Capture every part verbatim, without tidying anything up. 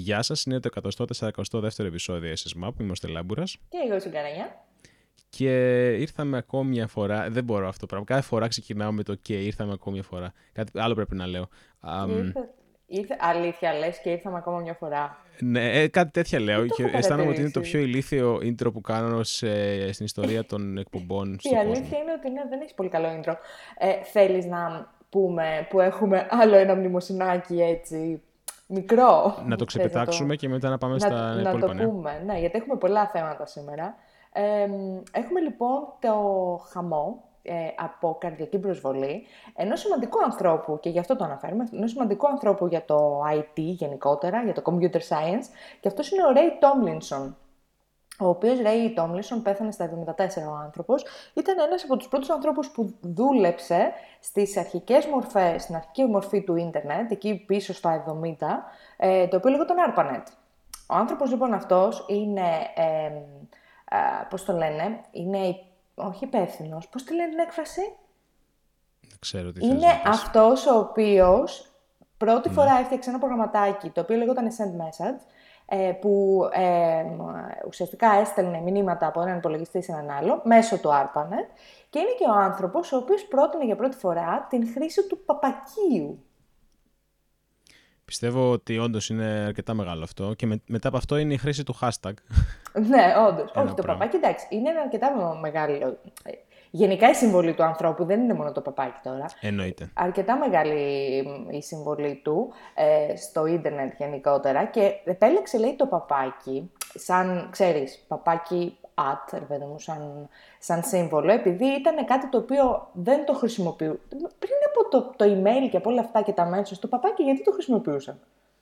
Γεια σας, είναι το εκατόν σαράντα δύο επεισόδιο ες ες Map, είμαι ο Στελάμπουρας. Και εγώ στην Καρανιά. Και ήρθαμε ακόμη μια φορά, δεν μπορώ αυτό το πράγμα, κάθε φορά ξεκινάω με το και ήρθαμε ακόμη μια φορά. Κάτι άλλο πρέπει να λέω. Ήρθε, ήρθε, αλήθεια λες και ήρθαμε ακόμα μια φορά. Ναι, ε, κάτι τέτοια λέω. Και αισθάνομαι ότι είναι το πιο ηλίθιο intro που κάνω σε, στην ιστορία των εκπομπών στον κόσμο. Η αλήθεια είναι ότι ναι, δεν έχει πολύ καλό intro. Ε, θέλεις να πούμε που έχουμε άλλο ένα μνημοσυνάκι έτσι μικρό? Να το ξεπετάξουμε το... και μετά να πάμε να, στα να υπόλοιπα. Να το πούμε, ναι, γιατί έχουμε πολλά θέματα σήμερα. Ε, έχουμε λοιπόν το χαμό ε, από καρδιακή προσβολή ενός σημαντικού ανθρώπου, και γι' αυτό το αναφέρουμε, ενός σημαντικού ανθρώπου για το άι τι γενικότερα, για το computer science, και αυτός είναι ο Ray Tomlinson, ο οποίος Ray Tomlinson πέθανε στα εβδομήντα τέσσερα ο άνθρωπος. Ήταν ένας από τους πρώτους ανθρώπους που δούλεψε στις αρχικές μορφές, στην αρχική μορφή του ίντερνετ, εκεί πίσω στα εβδομήντα, ε, το οποίο λέγονταν ARPANET. Ο άνθρωπος λοιπόν αυτός είναι, ε, ε, πώς το λένε, είναι, όχι υπεύθυνος, πώς τη λένε την έκφραση? Δεν ξέρω τι είναι θες να πεις. αυτός ο οποίος πρώτη ναι. φορά έφτιαξε ένα προγραμματάκι, το οποίο λέγονταν Send Message, που ε, ουσιαστικά έστελνε μηνύματα από έναν υπολογιστή σε έναν άλλο μέσω του ARPANET, και είναι και ο άνθρωπος ο οποίος πρότεινε για πρώτη φορά την χρήση του παπακίου. Πιστεύω ότι όντως είναι αρκετά μεγάλο αυτό, και με, μετά από αυτό είναι η χρήση του hashtag. Ναι, όντως. Όχι, το παπάκι, εντάξει, είναι ένα αρκετά μεγάλο. Γενικά η συμβολή του ανθρώπου δεν είναι μόνο το παπάκι τώρα. Εννοείται. Αρκετά μεγάλη η συμβολή του ε, στο ίντερνετ γενικότερα, και επέλεξε, λέει, το παπάκι σαν, ξέρεις, παπάκι at, ρε παιδί μου, σαν, σαν σύμβολο, επειδή ήταν κάτι το οποίο δεν το χρησιμοποιούν. Πριν από το, το email και από όλα αυτά και τα messages, το παπάκι γιατί το χρησιμοποιούσαν?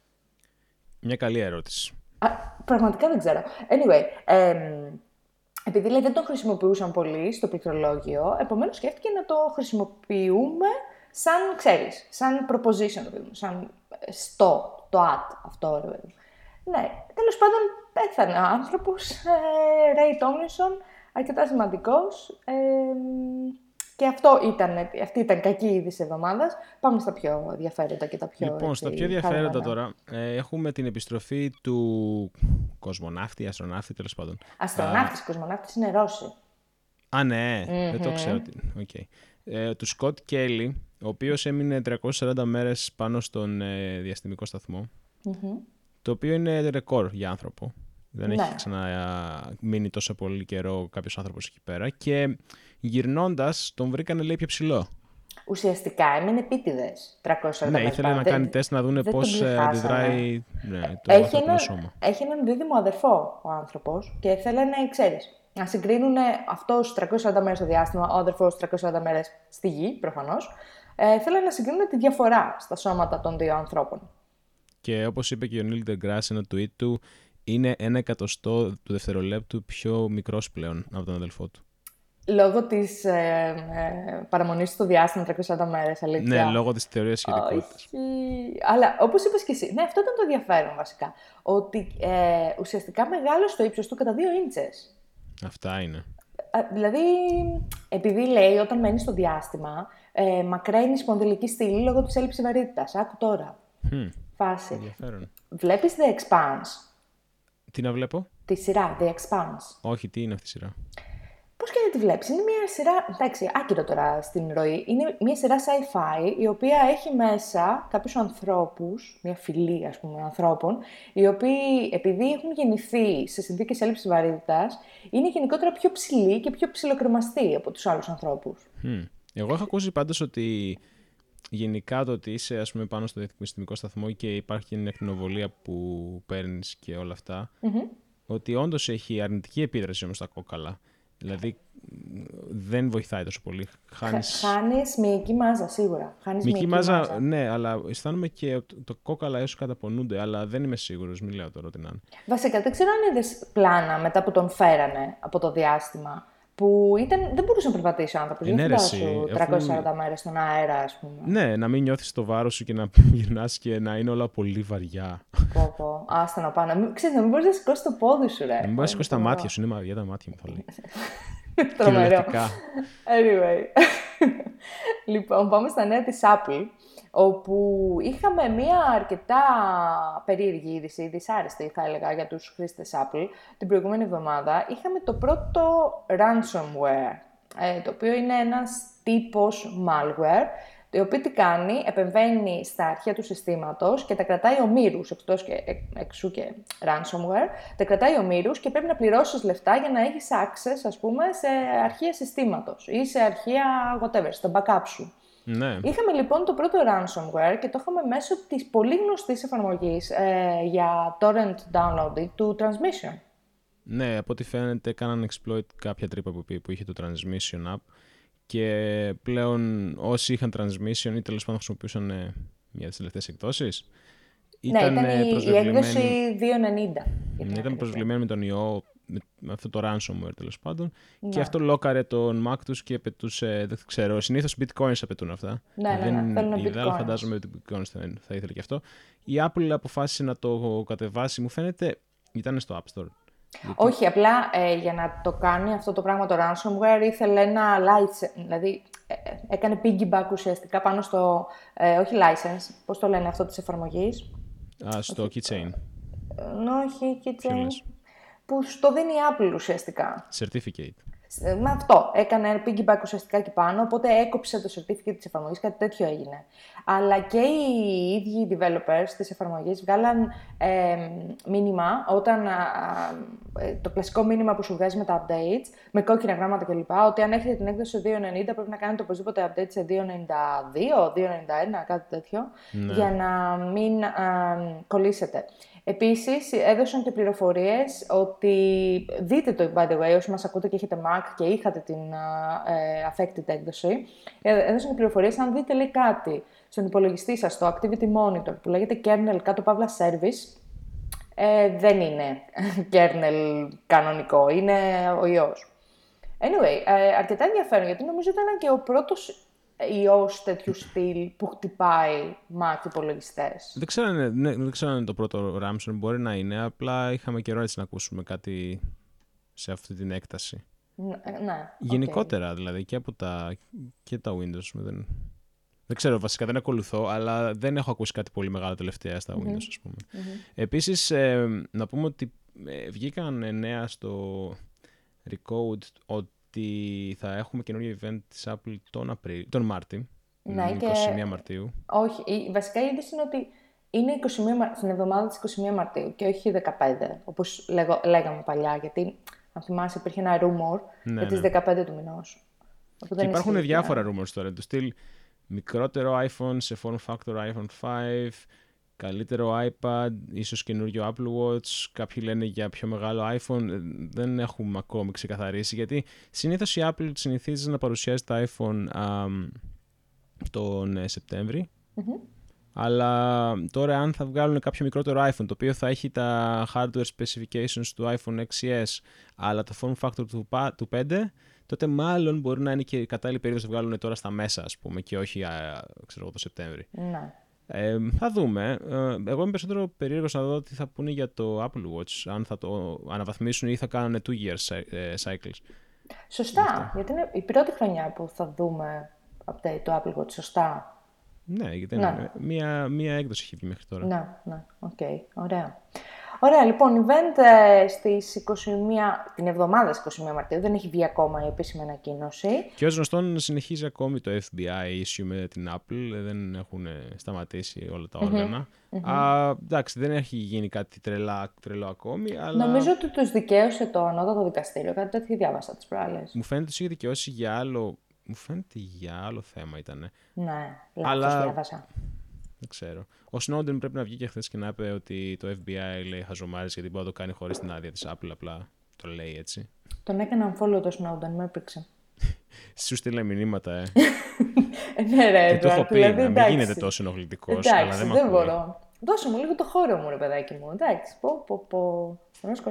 Μια καλή ερώτηση. Α, πραγματικά δεν ξέρω. Anyway, ε, επειδή λέει, δεν το χρησιμοποιούσαν πολύ στο πληκτρολόγιο, επομένως σκέφτηκε να το χρησιμοποιούμε σαν, ξέρεις, σαν proposition, σαν στο, το at, αυτό, ρε. Ναι, τέλος πάντων πέθανε ο άνθρωπος, ε, Ray Tomlinson, αρκετά σημαντικός, ε, και αυτό ήταν, αυτή ήταν κακή είδηση εβδομάδας. Πάμε στα πιο ενδιαφέροντα και τα πιο... Λοιπόν, στα πιο ενδιαφέροντα τώρα, ε, έχουμε την επιστροφή του κοσμοναύτη, αστροναύτη, τέλος πάντων. Αστροναύτης, κοσμοναύτης είναι Ρώσοι. Α, ναι, mm-hmm. δεν το ξέρω. Okay. Ε, του Σκοτ Κέιλι, ο οποίος έμεινε τριακόσιες σαράντα μέρες πάνω στον ε, διαστημικό σταθμό, mm-hmm. το οποίο είναι ρεκόρ για άνθρωπο. Δεν ναι. έχει ξαναμείνει τόσο πολύ καιρό κάποιος άνθρωπος εκεί πέρα, και γυρνώντας τον βρήκανε, λέει, πιο ψηλό. Ουσιαστικά έμεινε επίτηδες τριακόσιες σαράντα Ναι, μέρες. ήθελε να δεν, κάνει τεστ να δούνε πώς αντιδράει ναι, το έχει ανθρώπινο ένα, σώμα. Έχει έναν δίδυμο αδερφό ο άνθρωπος, και θέλανε, ξέρεις, να συγκρίνουν αυτός τριακόσιες σαράντα μέρες στο διάστημα, ο αδερφός τριακόσιες σαράντα μέρες στη γη, προφανώς. Ε, θέλανε να συγκρίνουν τη διαφορά στα σώματα των δύο ανθρώπων. Και όπως είπε και ο Νίλ Ντεγκράς σε ένα tweet του, είναι ένα εκατοστό του δευτερολέπτου πιο μικρός πλέον από τον αδελφό του. Λόγω της ε, ε, παραμονής στο διάστημα τριακόσιες σαράντα μέρες, αλήθεια. Ναι, λόγω της θεωρίας σχετικότητας. Όχι. Αλλά όπως είπες και εσύ, ναι, αυτό ήταν το ενδιαφέρον βασικά. Ότι ε, ουσιαστικά μεγάλωσε το ύψος του κατά δύο ίντσες. Αυτά είναι. Ε, δηλαδή, επειδή λέει όταν μένει στο διάστημα, ε, μακραίνει η σπονδυλική στήλη λόγω της έλλειψης βαρύτητας. Άκου τώρα. Mm, Φάση. ενδιαφέρον. Βλέπεις The Expanse? Τι να βλέπω? Τη σειρά, The Expanse. Όχι, τι είναι αυτή η σειρά? Πώς και να τη βλέπεις? Είναι μια σειρά, εντάξει, άκυρο τώρα στην ροή, είναι μια σειρά sci-fi, η οποία έχει μέσα κάποιους ανθρώπους, μια φυλή, ας πούμε, ανθρώπων, οι οποίοι, επειδή έχουν γεννηθεί σε συνθήκες έλλειψης βαρύτητας, είναι γενικότερα πιο ψηλοί και πιο ψιλοκρεμαστοί από τους άλλους ανθρώπους. Mm. Εγώ έχω ακούσει πάντως ότι γενικά το ότι είσαι, ας πούμε, πάνω στο διαστημικό σταθμό και υπάρχει μια ακτινοβολία που παίρνεις και όλα αυτά, Mm-hmm. ότι όντως έχει αρνητική επίδραση όμως στα κόκαλα. Δηλαδή δεν βοηθάει τόσο πολύ. Χάνεις, Χάνεις μυϊκή μάζα, σίγουρα. Χάνεις μυϊκή μάζα, μάζα, ναι, αλλά αισθάνομαι και το, το κόκαλα έσω καταπονούνται, αλλά δεν είμαι σίγουρος, μην λέω τώρα ότι να είναι. Βασικά, δεν ξέρω αν είδες πλάνα μετά που τον φέρανε από το διάστημα, που ήταν, δεν μπορούσε να περπατήσει ο άνθρωπος. Είναι δεν αίρεση, σου τριακόσιες σαράντα μέρες στον αέρα, ας πούμε. Ναι, να μην νιώθεις το βάρος σου και να γυρνάς και να είναι όλα πολύ βαριά. Πω, πω. Άστα να πάω. Μην, ξέρεις, να μην μπορείς να σηκώσεις το πόδι σου, ρε. Να μην μπορείς να σηκώσεις τα μάτια σου, είναι βαριά τα μάτια μου, θα λέει. Τρομερό. Anyway. Λοιπόν, πάμε στα νέα της Apple. όπου είχαμε μία αρκετά περίεργη είδηση, δυσάρεστη θα έλεγα για τους χρήστες Apple, την προηγούμενη εβδομάδα. Είχαμε το πρώτο ransomware, ε, το οποίο είναι ένας τύπος malware, το οποίο τι κάνει, επεμβαίνει στα αρχεία του συστήματος και τα κρατάει ομήρους, εκτός και εξού και ransomware, τα κρατάει ομήρους και πρέπει να πληρώσεις λεφτά για να έχεις access, ας πούμε, σε αρχεία συστήματος ή σε αρχεία whatever, στο backup σου. Ναι. Είχαμε λοιπόν το πρώτο ransomware και το είχαμε μέσω της πολύ γνωστής εφαρμογής ε, για torrent download του Transmission. Ναι, από ό,τι φαίνεται κάναν exploit κάποια τρύπα που, που είχε το Transmission app και πλέον όσοι είχαν Transmission ή τέλος πάντων χρησιμοποιούσαν μια από τις τελευταίες εκδόσεις. Ναι, ήταν η, η έκδοση διακόσια ενενήντα. Ναι, ήταν προσβλημένη με τον ιό, με αυτό το ransomware τέλος πάντων. Ναι. Και αυτό λόκαρε τον Mac τους και απαιτούσε, δεν ξέρω, συνήθως bitcoins απαιτούν αυτά. Ναι, ναι, δεν ναι, θέλουν είδα, αλλά bitcoins. φαντάζομαι ότι bitcoins θα, θα ήθελε και αυτό. Η Apple αποφάσισε να το κατεβάσει, μου φαίνεται, ήταν στο App Store. Γιατί... Όχι, απλά ε, για να το κάνει αυτό το πράγμα το ransomware ήθελε ένα license, δηλαδή ε, έκανε piggyback ουσιαστικά πάνω στο, ε, όχι license, πώς το λένε αυτό της εφαρμογής. Α, στο όχι, keychain. Ε, όχι, keychain, που στο δίνει η Apple ουσιαστικά. Certificate. Με αυτό. Έκανε piggyback ουσιαστικά εκεί πάνω, οπότε έκοψε το certificate της εφαρμογής, κάτι τέτοιο έγινε. Αλλά και οι ίδιοι developers της εφαρμογής βγάλαν ε, μήνυμα, όταν, α, ε, το κλασικό μήνυμα που σου βγάζει με τα updates, με κόκκινα γράμματα κλπ, ότι αν έχετε την έκδοση σε διακόσια ενενήντα πρέπει να κάνετε οπωσδήποτε update σε διακόσια ενενήντα δύο, διακόσια ενενήντα ένα, κάτι τέτοιο, ναι. Για να μην α, κολλήσετε. Επίσης, έδωσαν και πληροφορίες ότι, δείτε το by the way, όσοι μας ακούτε και έχετε Mac και είχατε την uh, affected έκδοση, έδωσαν και πληροφορίες, αν δείτε λέει κάτι στον υπολογιστή σας, στο Activity Monitor, που λέγεται kernel κάτω παύλα service, ε, δεν είναι kernel κανονικό, είναι ο ιός. Anyway, ε, αρκετά ενδιαφέρον, γιατί νομίζω ήταν και ο πρώτος ιός τέτοιου στυλ που χτυπάει Mac υπολογιστές. Δεν ξέρω, ναι, ναι, δεν ξέρω αν είναι το πρώτο ransomware, μπορεί να είναι, απλά είχαμε καιρό έτσι να ακούσουμε κάτι σε αυτή την έκταση. Ναι, ναι, γενικότερα okay. δηλαδή και από τα, και τα Windows. Δεν, δεν ξέρω, βασικά δεν ακολουθώ, αλλά δεν έχω ακούσει κάτι πολύ μεγάλο τελευταία στα Windows, ας πούμε. Mm-hmm. Επίσης, ε, να πούμε ότι ε, βγήκαν νέα στο Recode ότι ότι θα έχουμε καινούργιο event της Apple τον, Απρίλιο, τον Μάρτιο, ναι, είκοσι μία Μαρτίου. Όχι, η, βασικά η είδηση είναι ότι είναι είκοσι μία, στην εβδομάδα της είκοσι μία Μαρτίου και όχι δεκαπέντε, όπως λέγω, λέγαμε παλιά, γιατί αν θυμάσαι υπήρχε ένα rumor ναι, για τις ναι. δεκαπέντε του μηνός. Και υπάρχουν ισχύει, διάφορα yeah. rumors τώρα, του στυλ μικρότερο iPhone σε form factor iPhone πέντε, καλύτερο iPad, ίσως καινούριο Apple Watch, κάποιοι λένε για πιο μεγάλο iPhone, δεν έχουμε ακόμη ξεκαθαρίσει, γιατί συνήθως η Apple συνηθίζει να παρουσιάζει τα iPhone α, τον ε, Σεπτέμβρη, mm-hmm. αλλά τώρα αν θα βγάλουν κάποιο μικρότερο iPhone, το οποίο θα έχει τα hardware specifications του iPhone εξ ες, αλλά το form factor του, του πέντε, τότε μάλλον μπορεί να είναι και η κατάλληλη περίοδος να βγάλουν τώρα στα μέσα, ας πούμε, και όχι α, ξέρω, το Σεπτέμβρη. Mm-hmm. Ε, θα δούμε. Ε, εγώ είμαι περισσότερο περίεργος να δω τι θα πούνε για το Apple Watch, αν θα το αναβαθμίσουν ή θα κάνουν two year cycles. Σωστά, γιατί είναι η πρώτη χρονιά που θα δούμε update το Apple Watch, σωστά. Ναι, γιατί είναι μία, μία έκδοση έχει βγει μέχρι τώρα. Ναι, ναι, οκ, okay, ωραία. Ωραία, λοιπόν, event ε, στις είκοσι μία, την εβδομάδα στις είκοσι μία Μαρτίου, δεν έχει βγει ακόμα η επίσημη ανακοίνωση. Και ως γνωστόν συνεχίζει ακόμη το εφ μπι άι issue με την Apple, δεν έχουν σταματήσει όλα τα όργανα. Mm-hmm. Α, εντάξει, δεν έχει γίνει κάτι τρελά, τρελό ακόμη, αλλά... Νομίζω ότι τους δικαίωσε το ανώτατο δικαστήριο, κάτι τέτοιο διάβασα τις προάλλες. Μου φαίνεται ότι είχε δικαιώσει για άλλο... Μου φαίνεται για άλλο θέμα ήτανε. Ναι, λάθος αλλά... διάβασα. Δεν ξέρω. Ο Snowden πρέπει να βγει και χθες και να πει ότι το εφ μπι άι λέει χαζομάρες γιατί μπορεί να το κάνει χωρίς την άδεια της Apple, απλά το λέει έτσι. Τον έκανα unfollow το Snowden, με έπαιξε. Σου στείλε μηνύματα, ε. Ναι ρε, και το έχω πει, δηλαδή, να μην γίνεται τόσο ενοχλητικός, εντάξει, αλλά δεν, δεν μπορώ. Δώσε μου λίγο το χώρο μου, ρε παιδάκι μου. Εντάξει, πω, πω, πω.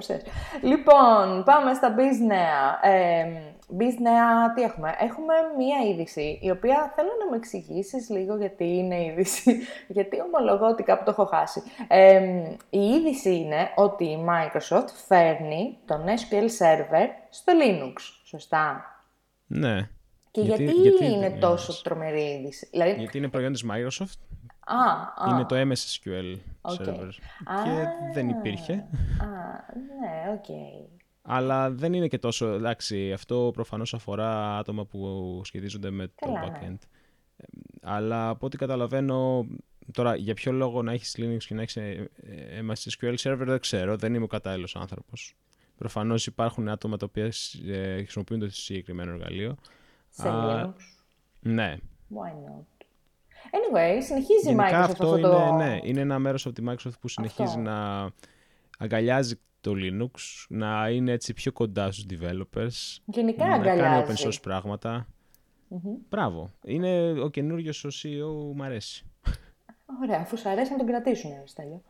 Λοιπόν, πάμε στα biz νέα. Ε, biz νέα, τι έχουμε. Έχουμε μία είδηση, η οποία θέλω να μου εξηγήσεις λίγο γιατί είναι είδηση, γιατί ομολογώ ότι κάπου το έχω χάσει. Ε, η είδηση είναι ότι η Microsoft φέρνει τον ες κιου ελ Server στο Linux, σωστά? Ναι. Και γιατί, γιατί, γιατί είναι τόσο τρομερή είδηση? Δηλαδή... Γιατί είναι προϊόν της Microsoft. Α, α. Είναι το εμ ες ες κιου ελ Okay. server. Α, και δεν υπήρχε. Α, ναι, οκ. Okay. Αλλά δεν είναι και τόσο, εντάξει, αυτό προφανώς αφορά άτομα που σχετίζονται με Καλά, το backend. Ναι. Αλλά από ό,τι καταλαβαίνω, τώρα για ποιο λόγο να έχεις Linux και να έχεις εμ ες ες κιου ελ server δεν ξέρω, δεν είμαι ο κατάλληλος άνθρωπος. Προφανώς υπάρχουν άτομα τα οποία χρησιμοποιούν το συγκεκριμένο εργαλείο. Σε Linux. Ναι. Why not? Anyway, συνεχίζει Γενικά η Microsoft αυτό, αυτό είναι, το... ναι, είναι ένα μέρος από τη Microsoft που συνεχίζει αυτό. Να αγκαλιάζει το Linux, να είναι έτσι πιο κοντά στους developers, γενικά να αγκαλιάζει. κάνει open source πράγματα. Mm-hmm. Μπράβο. Είναι ο καινούριος ο σι ι ο, μου αρέσει. Ωραία, αφού σου αρέσει να τον κρατήσουν, Αριστέλιο.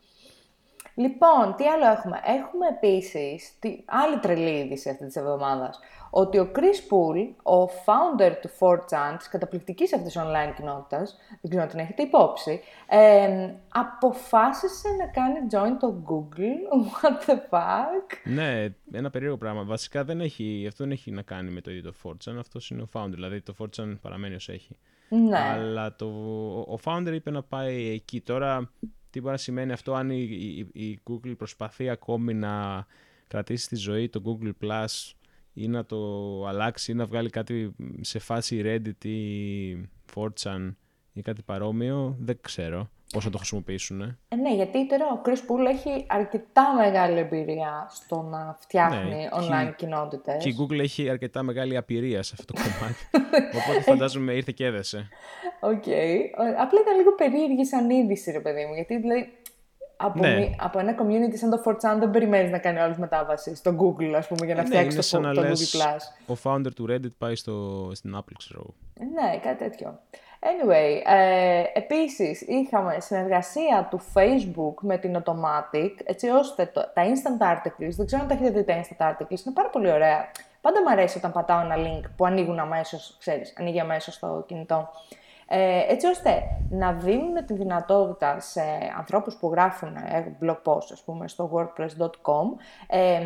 Λοιπόν, τι άλλο έχουμε. Έχουμε επίσης τι, άλλη τρελή είδηση αυτή της εβδομάδας. Ότι ο Chris Poole, ο founder του φορ τσάν, της καταπληκτικής αυτής online κοινότητας, δεν ξέρω αν την έχετε υπόψη, ε, αποφάσισε να κάνει join το Google. What the fuck? Ναι, ένα περίεργο πράγμα. Βασικά δεν έχει, αυτό δεν έχει να κάνει με το ίδιο το φορ τσάν, αυτός είναι ο founder, δηλαδή το φορ τσάν παραμένει ως έχει. Ναι. Αλλά το, ο founder είπε να πάει εκεί. Τώρα, τι μπορεί να σημαίνει αυτό, αν η, η, η Google προσπαθεί ακόμη να κρατήσει στη ζωή το Google Plus ή να το αλλάξει ή να βγάλει κάτι σε φάση Reddit ή φορ τσάν ή κάτι παρόμοιο, δεν ξέρω πώς θα το χρησιμοποιήσουν. Ε, ναι, γιατί τώρα ο Chris Poole έχει αρκετά μεγάλη εμπειρία στο να φτιάχνει ναι, online και, κοινότητες. Και η Google έχει αρκετά μεγάλη απειρία σε αυτό το κομμάτι. Οπότε φαντάζομαι ήρθε και έδεσε. Οκ. Okay. Απλά ήταν λίγο περίεργη σαν είδηση, ρε παιδί μου. Γιατί δηλαδή από, ναι. μη, από ένα community σαν το φορ τσάν δεν περιμένεις να κάνει όλη μετάβαση στο Google, ας πούμε, για να ναι, φτιάξει το, το Google Plus. Ο founder του Reddit πάει στο, στην Apple, ξέρω. Ναι, κάτι τέτοιο. Anyway, ε, επίσης είχαμε συνεργασία του Facebook με την Automatic, έτσι ώστε το, τα Instant Articles, δεν ξέρω αν τα έχετε δει τα Instant Articles, είναι πάρα πολύ ωραία. Πάντα μου αρέσει όταν πατάω ένα link που ανοίγουν αμέσως, ξέρεις, ανοίγει αμέσως στο κινητό. Ε, έτσι ώστε να δίνουν τη δυνατότητα σε ανθρώπους που γράφουν ε, blog post, ας πούμε, στο wordpress dot com ε,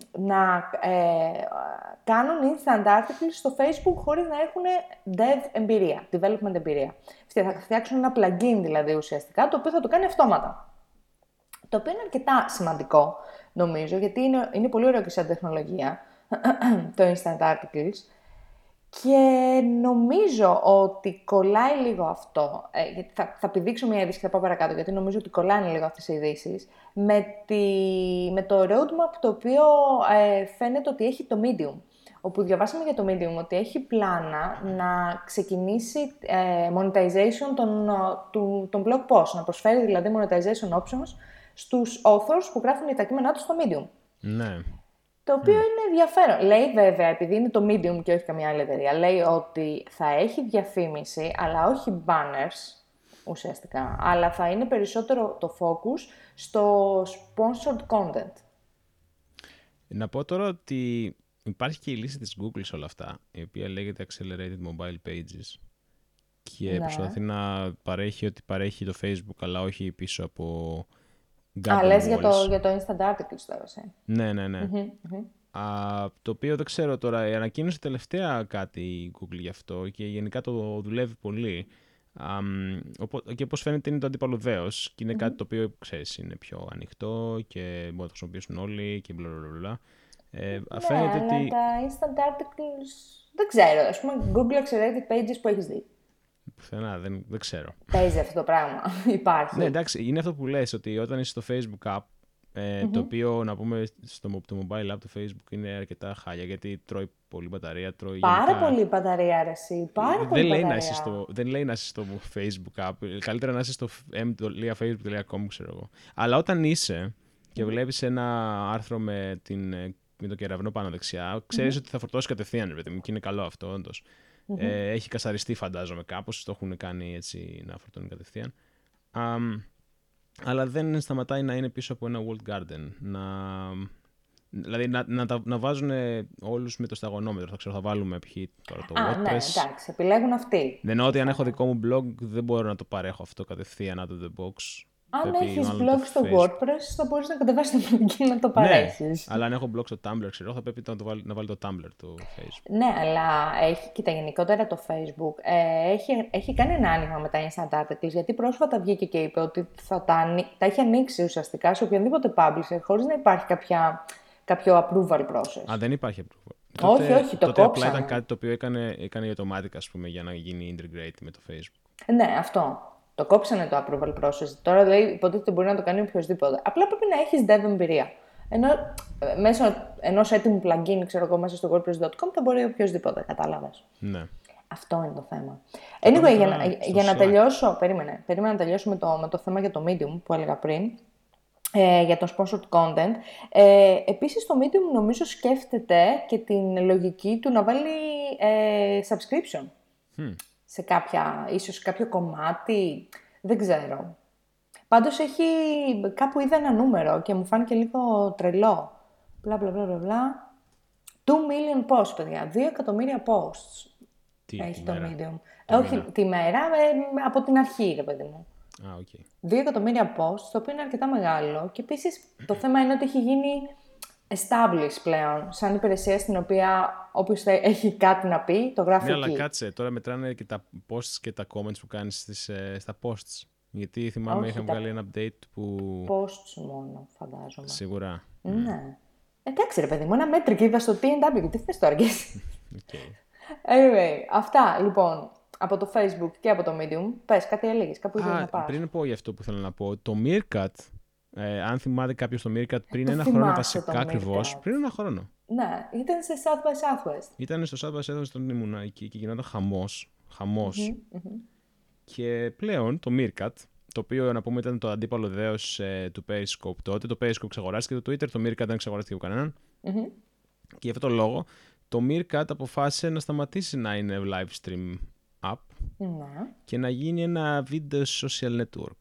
να ε, κάνουν instant articles στο Facebook χωρίς να έχουν dev εμπειρία, development εμπειρία. Θα φτιάξουν ένα plugin δηλαδή ουσιαστικά, το οποίο θα το κάνει αυτόματα. Το οποίο είναι αρκετά σημαντικό, νομίζω, γιατί είναι, είναι πολύ ωραίο και σαν τεχνολογία, το instant articles. Και νομίζω ότι κολλάει λίγο αυτό, ε, γιατί θα, θα πηδήξω μια είδηση και θα πάω παρακάτω, γιατί νομίζω ότι κολλάνε λίγο αυτές οι ειδήσεις, με, τη, με το roadmap το οποίο ε, φαίνεται ότι έχει το Medium. Όπου διαβάσαμε για το Medium ότι έχει πλάνα να ξεκινήσει ε, monetization των, του, των blog posts, να προσφέρει δηλαδή monetization options στους authors που γράφουν τα κείμενά τους στο Medium. Ναι. Το οποίο mm. είναι ενδιαφέρον. Λέει βέβαια, επειδή είναι το Medium και όχι καμία άλλη εταιρεία, λέει ότι θα έχει διαφήμιση, αλλά όχι banners, ουσιαστικά, αλλά θα είναι περισσότερο το focus στο sponsored content. Να πω τώρα ότι υπάρχει και η λύση της Google σε όλα αυτά, η οποία λέγεται Accelerated Mobile Pages και ναι. προσπαθεί να παρέχει ότι παρέχει το Facebook, αλλά όχι πίσω από... Α, λες για το, για το Instant Articles τώρα, σε. Ναι, ναι, ναι. Mm-hmm, mm-hmm. Α, το οποίο δεν ξέρω τώρα, ανακοίνωσε τελευταία κάτι η Google γι' αυτό και γενικά το δουλεύει πολύ. Α, και όπως φαίνεται είναι το αντίπαλο δέος και είναι mm-hmm. κάτι το οποίο, ξέρεις, είναι πιο ανοιχτό και μπορεί να το χρησιμοποιήσουν όλοι και μπλα. Ε, ναι, φαίνεται αλλά ότι... τα Instant Articles, δεν ξέρω, ας πούμε Google Accelerated Pages που έχεις δει. Πουθενά, δεν, δεν ξέρω. Παίζει αυτό το πράγμα, υπάρχει. Ναι, εντάξει, είναι αυτό που λες, ότι όταν είσαι στο Facebook app, ε, mm-hmm. το οποίο, να πούμε, στο το mobile app του Facebook είναι αρκετά χάλια, γιατί τρώει πολύ μπαταρία. Τρώει πάρα γενικά... πολύ μπαταρία, αρέσει, πάρα δεν πολύ λέει μπαταρία. Να είσαι στο, δεν λέει να είσαι στο Facebook app, καλύτερα να είσαι στο εμ τελεία facebook τελεία com, ξέρω εγώ. Αλλά όταν είσαι και βλέπεις ένα άρθρο με, την, με το κεραυνό πάνω δεξιά, ξέρεις mm-hmm. ότι θα φορτώσει κατευθείαν, ρε, και είναι καλό αυτό, όντως. Mm-hmm. Ε, έχει κασαριστεί, φαντάζομαι, κάπως, το έχουν κάνει έτσι να φορτώνει κατευθείαν. Um, αλλά δεν σταματάει να είναι πίσω από ένα walled garden. Να, δηλαδή να, να, να, να βάζουν όλους με το σταγονόμετρο. Θα ξέρω, θα βάλουμε π.χ. τώρα το Α, WordPress. Ναι, εντάξει, επιλέγουν αυτοί. Δεν εννοώ ότι αν έχω δικό μου blog δεν μπορώ να το παρέχω αυτό κατευθείαν out of the box. Αν έχεις blog στο Facebook. WordPress, θα μπορείς να κατεβάσεις το plugin να το παρέχεις. Ναι, αλλά αν έχω blog στο Tumblr, ξέρω, θα πρέπει να, το βάλει, να βάλει το Tumblr του Facebook. Ναι, αλλά έχει, κοίτα, γενικότερα το Facebook ε, έχει, έχει κάνει ένα άνοιγμα με τα instant articles, γιατί πρόσφατα βγήκε και είπε ότι θα τα, τα έχει ανοίξει ουσιαστικά σε οποιονδήποτε publisher, χωρίς να υπάρχει κάποια, κάποιο approval process. Α, δεν υπάρχει approval. Όχι, τότε, όχι, το τότε κόψανε. Απλά ήταν κάτι το οποίο έκανε, έκανε η Automatic, ας πούμε, για να γίνει integrate με το Facebook. Ναι, αυτό. Το κόψανε το approval process. Τώρα λέει υποτίθεται μπορεί να το κάνει οποιοδήποτε. Απλά πρέπει να έχεις dev εμπειρία. Ενώ μέσω ενός έτοιμου plugin, ξέρω εγώ, μέσα στο WordPress τελεία com θα μπορεί οποιοδήποτε, κατάλαβες. Ναι. Αυτό είναι το θέμα. Anyway, για, να, για να τελειώσω, περίμενε, περίμενα να τελειώσω με το, με το θέμα για το Medium που έλεγα πριν, ε, για το sponsored content. Ε, επίσης το Medium νομίζω σκέφτεται και την λογική του να βάλει ε, subscription. Hmm. Σε κάποια, ίσως κάποιο κομμάτι, δεν ξέρω. Πάντως έχει, κάπου είδα ένα νούμερο και μου φάνηκε λίγο τρελό. Μπλα μπλα μπλα μπλα. two million posts, παιδιά. δύο εκατομμύρια posts Τι, έχει τη το μέρα. Medium. Τη Ε, όχι, μέρα. τη μέρα, ε, από την αρχή, ρε παιδί μου. Α, οκ. Okay. δύο εκατομμύρια posts, το οποίο είναι αρκετά μεγάλο. Και επίσης το θέμα είναι ότι έχει γίνει established πλέον, σαν υπηρεσία στην οποία όποιος έχει κάτι να πει, το γράφει Ναι, εκεί. αλλά κάτσε, τώρα μετράνε και τα posts και τα comments που κάνεις στις, ε, στα posts. Γιατί θυμάμαι Όχι, είχαν τα βγάλει ένα update που... Posts μόνο, φαντάζομαι. Σίγουρα. Ναι. Εντάξει ρε παιδί μου, ένα μέτρικ είδα στο τι εν ντάμπλιου, τι θες τώρα και εσύ. Okay. Anyway, αυτά λοιπόν από το Facebook και από το Medium. Πες, κάτι έλεγες, κάπου ήθελες να Α, πας. πριν πω για αυτό που θέλω να πω, το Meerkat, ε, αν θυμάται κάποιος το Meerkat, πριν Το ένα θυμάσαι χρόνο το βασικά Meerkat. ακριβώς, πριν ένα χρόνο. Ναι, ήταν σε South by Southwest. Ήταν στο South by Southwest στον ήμουνα εκεί και γινόταν χαμός, χαμός. Mm-hmm, mm-hmm. Και πλέον το Meerkat, το οποίο να πούμε ήταν το αντίπαλο δέος ε, του Periscope τότε, το Periscope ξαγοράστηκε το Twitter, το Meerkat δεν ξαγοράστηκε από κανέναν. Mm-hmm. Και γι' αυτόν τον λόγο το Meerkat αποφάσισε να σταματήσει να είναι live stream app Ναι. και να γίνει ένα video social network.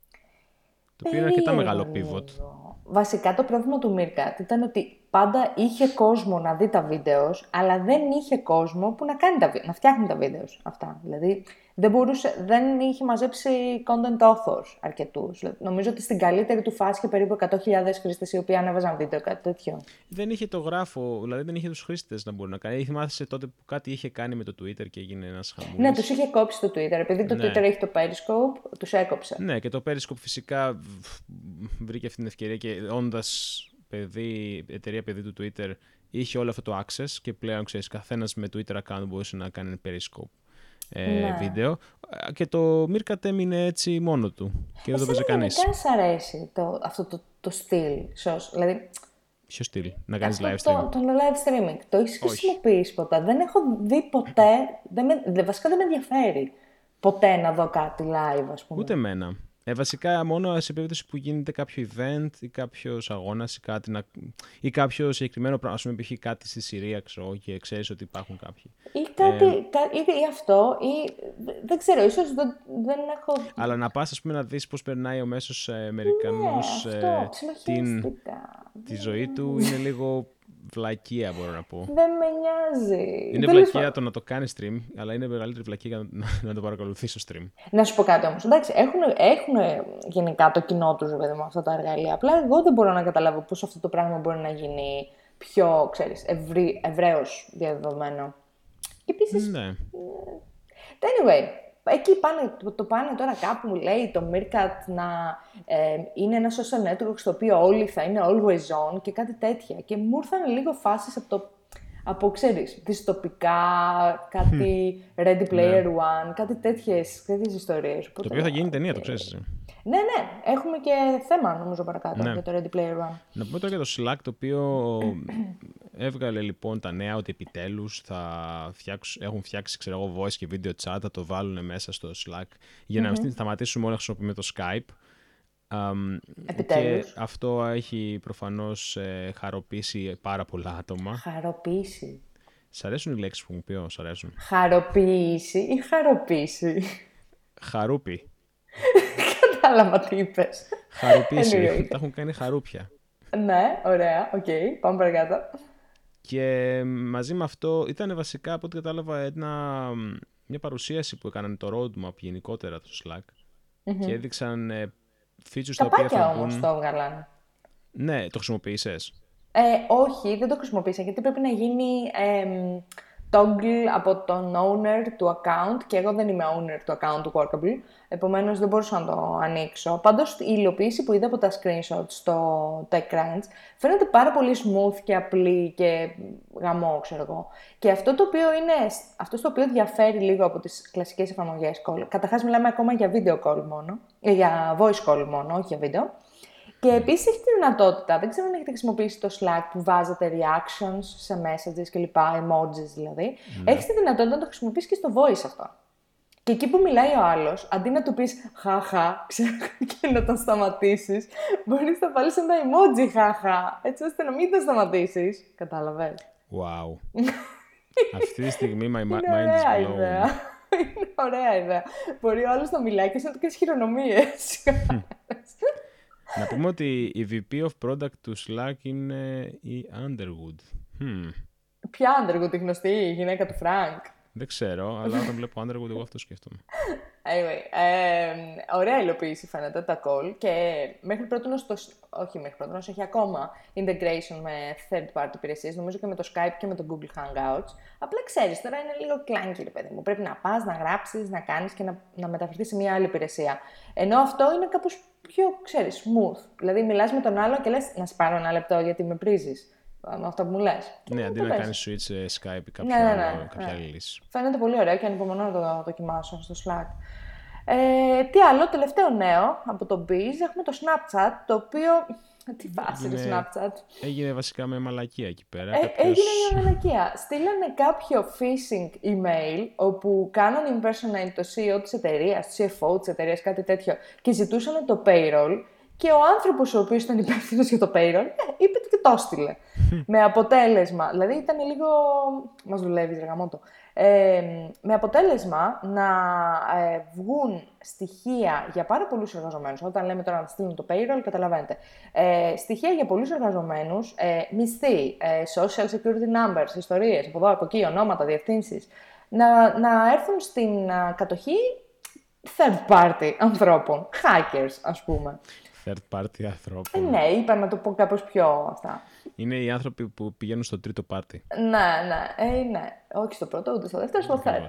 Το οποίο είναι αρκετά μεγάλο pivot. Βασικά το πρόβλημα του Meerkat ήταν ότι πάντα είχε κόσμο να δει τα βίντεο, αλλά δεν είχε κόσμο που να, κάνει τα, να φτιάχνει τα βίντεο αυτά. Δηλαδή δεν, μπορούσε, δεν είχε μαζέψει content authors αρκετούς. Νομίζω ότι στην καλύτερη του φάση είχε περίπου εκατό χιλιάδες χρήστες οι οποίοι ανέβαζαν βίντεο, κάτι τέτοιο. Δεν είχε το γράφο, δηλαδή δεν είχε τους χρήστες να μπορούν να κάνει. Θυμάσαι τότε που κάτι είχε κάνει με το Twitter και έγινε ένας χαμούλης. Ναι, τους είχε κόψει το Twitter. Επειδή το Ναι. Twitter έχει το Periscope, τους έκοψε. Ναι, και το Periscope φυσικά βρήκε αυτή την ευκαιρία και όντας παιδί, εταιρεία παιδί του Twitter είχε όλο αυτό το access και πλέον ξέρεις καθένας με Twitter account μπορούσε να κάνει Periscope ε, Ναι. βίντεο και το Meerkat έμεινε έτσι μόνο του και δεν το παίζει κανείς. Εσένα σ' αρέσει το, αυτό το, το στυλ, σως, δηλαδή Ποιο στυλ, να κάνεις αυτό live stream? Το, το live streaming, το έχεις Όχι. χρησιμοποιήσει ποτέ? Δεν έχω δει ποτέ, δεν με, δε- βασικά δεν με ενδιαφέρει ποτέ να δω κάτι live, ας πούμε. Ούτε εμένα. Ε, βασικά μόνο σε περίπτωση που γίνεται κάποιο event ή κάποιο αγώνα ή κάτι να... ή κάποιο συγκεκριμένο πράγμα. Α πούμε, π.χ. κάτι στη Συρία, ξέρω, και ξέρει ότι υπάρχουν κάποιοι. Ή κάτι, Ε, κα, ή, ή αυτό, ή δε- δεν ξέρω, ίσως δεν, δεν έχω... Αλλά να πας, ας πούμε, να δεις πώς περνάει ο μέσος ε, Αμερικανός ναι, ε, αυτό, την, ψιλοχαίστηκα. τη ζωή του, είναι λίγο βλακεία, μπορώ να πω. Δεν με νοιάζει. Είναι Τέλος βλακεία πάντων. το να το κάνει stream, αλλά είναι μεγαλύτερη βλακεία για να, να το παρακολουθείς στο stream. Να σου πω κάτι όμως. Εντάξει, έχουν, έχουν γενικά το κοινό τους, βέβαια, με αυτά τα εργαλεία. Απλά εγώ δεν μπορώ να καταλάβω πώς αυτό το πράγμα μπορεί να γίνει πιο, ξέρεις, ευρύ, ευρέως διαδεδομένο. Και επίσης, Ναι. anyway, εκεί πάνε, το, το πάνε τώρα κάπου, μου λέει το Meerkat να ε, είναι ένα social network στο οποίο όλοι θα είναι always on και κάτι τέτοια. Και μου ήρθαν λίγο φάσεις από το, από, ξέρεις, δυστοπικά, κάτι Ready Player One, κάτι τέτοιες, τέτοιες ιστορίες. Το οποίο θα γίνει ταινία, το ξέρεις εσύ. Ναι, ναι, έχουμε και θέμα νομίζω παρακάτω Ναι. για το Ready Player One. Να πούμε τώρα για το Slack, το οποίο έβγαλε λοιπόν τα νέα ότι επιτέλους θα φτιάξουν, έχουν φτιάξει, ξέρω εγώ, voice και video chat, θα το βάλουν μέσα στο Slack για να mm-hmm. σταματήσουμε όλοι να χρησιμοποιούμε το Skype. Um, Επιτέλους. Και αυτό έχει προφανώς ε, χαροποιήσει πάρα πολλά άτομα. Χαροποίηση. Σ' αρέσουν οι λέξεις που μου πει, σ' αρέσουν? Χαροποίηση ή χαροποίηση? Χαρούπι. Κατάλαβα τι είπες. Χαροποίηση. Anyway. Τα έχουν κάνει χαρούπια. Ναι, ωραία, οκ, okay, πάμε παρακάτω. Και μαζί με αυτό ήταν βασικά, από ό,τι κατάλαβα, ένα, μια παρουσίαση που έκαναν το roadmap γενικότερα το Slack mm-hmm. και έδειξαν ε, features τα οποία θα όμως μπουν... το έβγαλαν. Ναι, το χρησιμοποίησες? Ε, όχι, δεν το χρησιμοποίησα, γιατί πρέπει να γίνει ε, toggle από τον owner του account και εγώ δεν είμαι owner του account του Workable, επομένως δεν μπορούσα να το ανοίξω. Πάντως η υλοποίηση που είδα από τα screenshots στο TechCrunch φαίνεται πάρα πολύ smooth και απλή και γαμό, ξέρω εγώ. Και αυτό το οποίο είναι, αυτό το οποίο διαφέρει λίγο από τις κλασικές εφαρμογές call, καταρχάς μιλάμε ακόμα για video call μόνο, για voice call μόνο, όχι για βίντεο. Και επίσης έχει τη δυνατότητα, δεν ξέρω αν έχετε χρησιμοποιήσει το Slack που βάζετε reactions σε messages και λοιπά, emojis δηλαδή. Mm. Έχεις τη δυνατότητα να το χρησιμοποιήσεις και στο voice αυτό. Και εκεί που μιλάει ο άλλος, αντί να του πεις χαχα, ξέρω, και να τον σταματήσεις, μπορείς να βάλεις ένα emoji χαχα, έτσι ώστε να μην τον σταματήσεις. Κατάλαβες? Wow. Αυτή τη στιγμή my mind είναι is blown. Ιδέα. Είναι ωραία ιδέα. Μπορεί ο άλλος να μιλάει και να του κάνεις χειρονομίες. Να πούμε ότι η βι πι of Product του Slack είναι η Underwood. Hmm. Ποια Underwood, η γνωστή, η γυναίκα του Frank? Δεν ξέρω, αλλά όταν βλέπω Underwood εγώ αυτό σκέφτομαι. Anyway, ε, ωραία υλοποίηση φαίνεται τα call και μέχρι πρότινος, το, όχι μέχρι πρότινος, έχει ακόμα integration με third party υπηρεσίες, νομίζω και με το Skype και με το Google Hangouts. Απλά ξέρεις, τώρα είναι λίγο clunky, ρε παιδί μου. Πρέπει να πας, να γράψεις, να κάνεις και να, να μεταφερθείς σε μια άλλη υπηρεσία. Ενώ αυτό είναι κάπως πιο, ξέρεις, smooth. Δηλαδή μιλάς με τον άλλο και λες να σε πάρω ένα λεπτό γιατί με πρίζεις. Με αυτό που μου λες. Ναι, αντί να κάνεις switch σε Skype ή κάποια, ναι, ναι, ναι, άλλο, κάποια ναι. άλλη λύση. Φαίνεται πολύ ωραίο και ανυπομονώ να το δοκιμάσω στο Slack. Ε, τι άλλο, τελευταίο νέο από το Biz, έχουμε το Snapchat, το οποίο... Τι φάση είναι το Snapchat? Έγινε βασικά με μαλακία εκεί πέρα. Ε, κάποιος... Έγινε με μαλακία. Στείλανε κάποιο phishing email, όπου κάνανε impersonate το σι ι ο της εταιρείας, το σι εφ ο της εταιρείας, κάτι τέτοιο, και ζητούσαν το payroll. Και ο άνθρωπος ο οποίος ήταν υπεύθυνος για το payroll, είπε και το έστειλε. Με αποτέλεσμα, δηλαδή ήταν λίγο... Μας δουλεύεις, ρε γαμώτο. Ε, με αποτέλεσμα να ε, βγουν στοιχεία για πάρα πολλούς εργαζομένους. Όταν λέμε τώρα να στείλουν το payroll, καταλαβαίνετε. Ε, στοιχεία για πολλούς εργαζομένους, ε, μισθοί, ε, social security numbers, ιστορίες, από εδώ, από εκεί, ονόματα, διευθύνσεις, να, να έρθουν στην α, κατοχή third party ανθρώπων, hackers ας πούμε. Third party ανθρώπων. Ε, ναι, είπα να το πω κάπως πιο αυτά. Είναι οι άνθρωποι που πηγαίνουν στο τρίτο πάρτι. Ναι, ναι, ε, ναι. Όχι στο πρώτο, ούτε στο δεύτερο, στο third.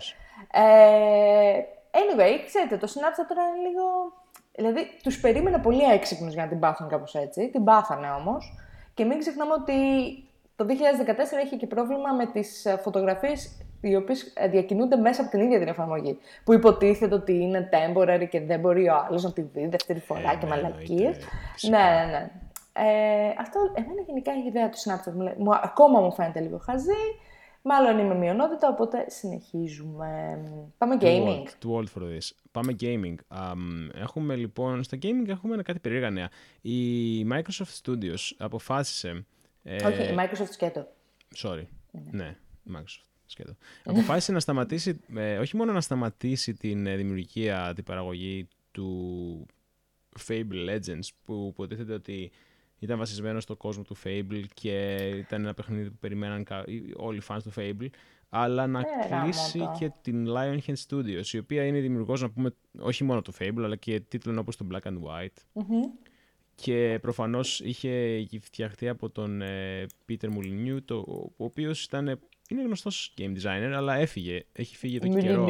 Ε, anyway, ξέρετε, το Snapchat τώρα είναι λίγο... Δηλαδή, τους περίμενα πολύ έξυπνους για να την πάθουν κάπως έτσι. Την πάθανε όμως. Και μην ξεχνάμε ότι το δύο χιλιάδες δεκατέσσερα είχε και πρόβλημα με τις φωτογραφίες οι οποίες διακινούνται μέσα από την ίδια την εφαρμογή. Που υποτίθεται ότι είναι temporary και δεν μπορεί ο άλλος να τη δει δεύτερη φορά ε, και ναι, μαλακίες. Ναι, ναι, ναι. Ε, αυτό, εμένα γενικά η ιδέα του Snapchat μου, μου, ακόμα μου φαίνεται λίγο χαζή. Μάλλον είμαι μειονότητα, οπότε συνεχίζουμε. Πάμε gaming. Too old, too old for this. Πάμε gaming. Um, έχουμε λοιπόν, στο gaming έχουμε κάτι περίεργα νέα. Η Microsoft Studios αποφάσισε... Ε, όχι, η Microsoft σκέτο. Sorry, mm. ναι, Microsoft. Σκέτο. Αποφάσισε να σταματήσει, ε, όχι μόνο να σταματήσει την ε, δημιουργία, την παραγωγή του Fable Legends, που υποτίθεται ότι ήταν βασισμένο στο κόσμο του Fable και ήταν ένα παιχνίδι που περιμέναν όλοι οι fans του Fable, αλλά να ε, κλείσει γάμο, και την Lionhead Studios, η οποία είναι δημιουργός, να πούμε, όχι μόνο του Fable, αλλά και τίτλων όπως το Black and White. Mm-hmm. Και προφανώς είχε φτιαχτεί από τον ε, Peter Molyneux, το, ο οποίος ήταν... Είναι γνωστός game designer, αλλά έφυγε. Έχει φύγει εδώ και καιρό.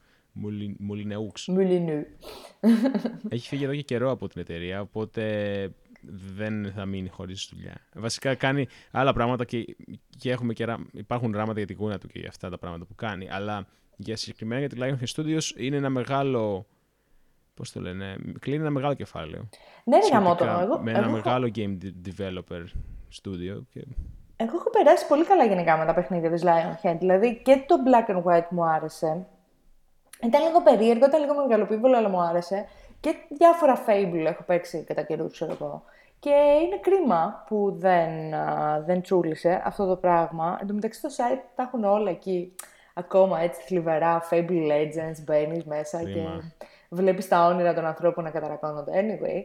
Molyneux. Molyneux. Έχει φύγει εδώ και καιρό από την εταιρεία, οπότε δεν θα μείνει χωρίς δουλειά. Βασικά κάνει άλλα πράγματα και, και έχουμε και, υπάρχουν γράμματα για την κούνα του και για αυτά τα πράγματα που κάνει. Αλλά για συγκεκριμένα για τη Lionhead Studios είναι ένα μεγάλο... Πώς το λένε, κλείνει ένα μεγάλο κεφάλαιο. Ναι, ρε γαμώτο. Εγώ, με ένα εγώ μεγάλο game developer studio. Και... Εγώ έχω περάσει πολύ καλά γενικά με τα παιχνίδια της Lionhead. Δηλαδή και το Black and White μου άρεσε. Ήταν λίγο περίεργο, ήταν λίγο μεγαλοπίβολο, αλλά μου άρεσε. Και διάφορα Fable έχω παίξει κατά καιρούς, ξέρω εγώ. Και είναι κρίμα που δεν, α, δεν τσούλησε αυτό το πράγμα. Εν τω μεταξύ στο site τα έχουν όλα εκεί. Ακόμα έτσι θλιβερά, Fable Legends, μπαίνεις μέσα κρίμα. Και βλέπεις τα όνειρα των ανθρώπων να καταρακώνονται. Anyway,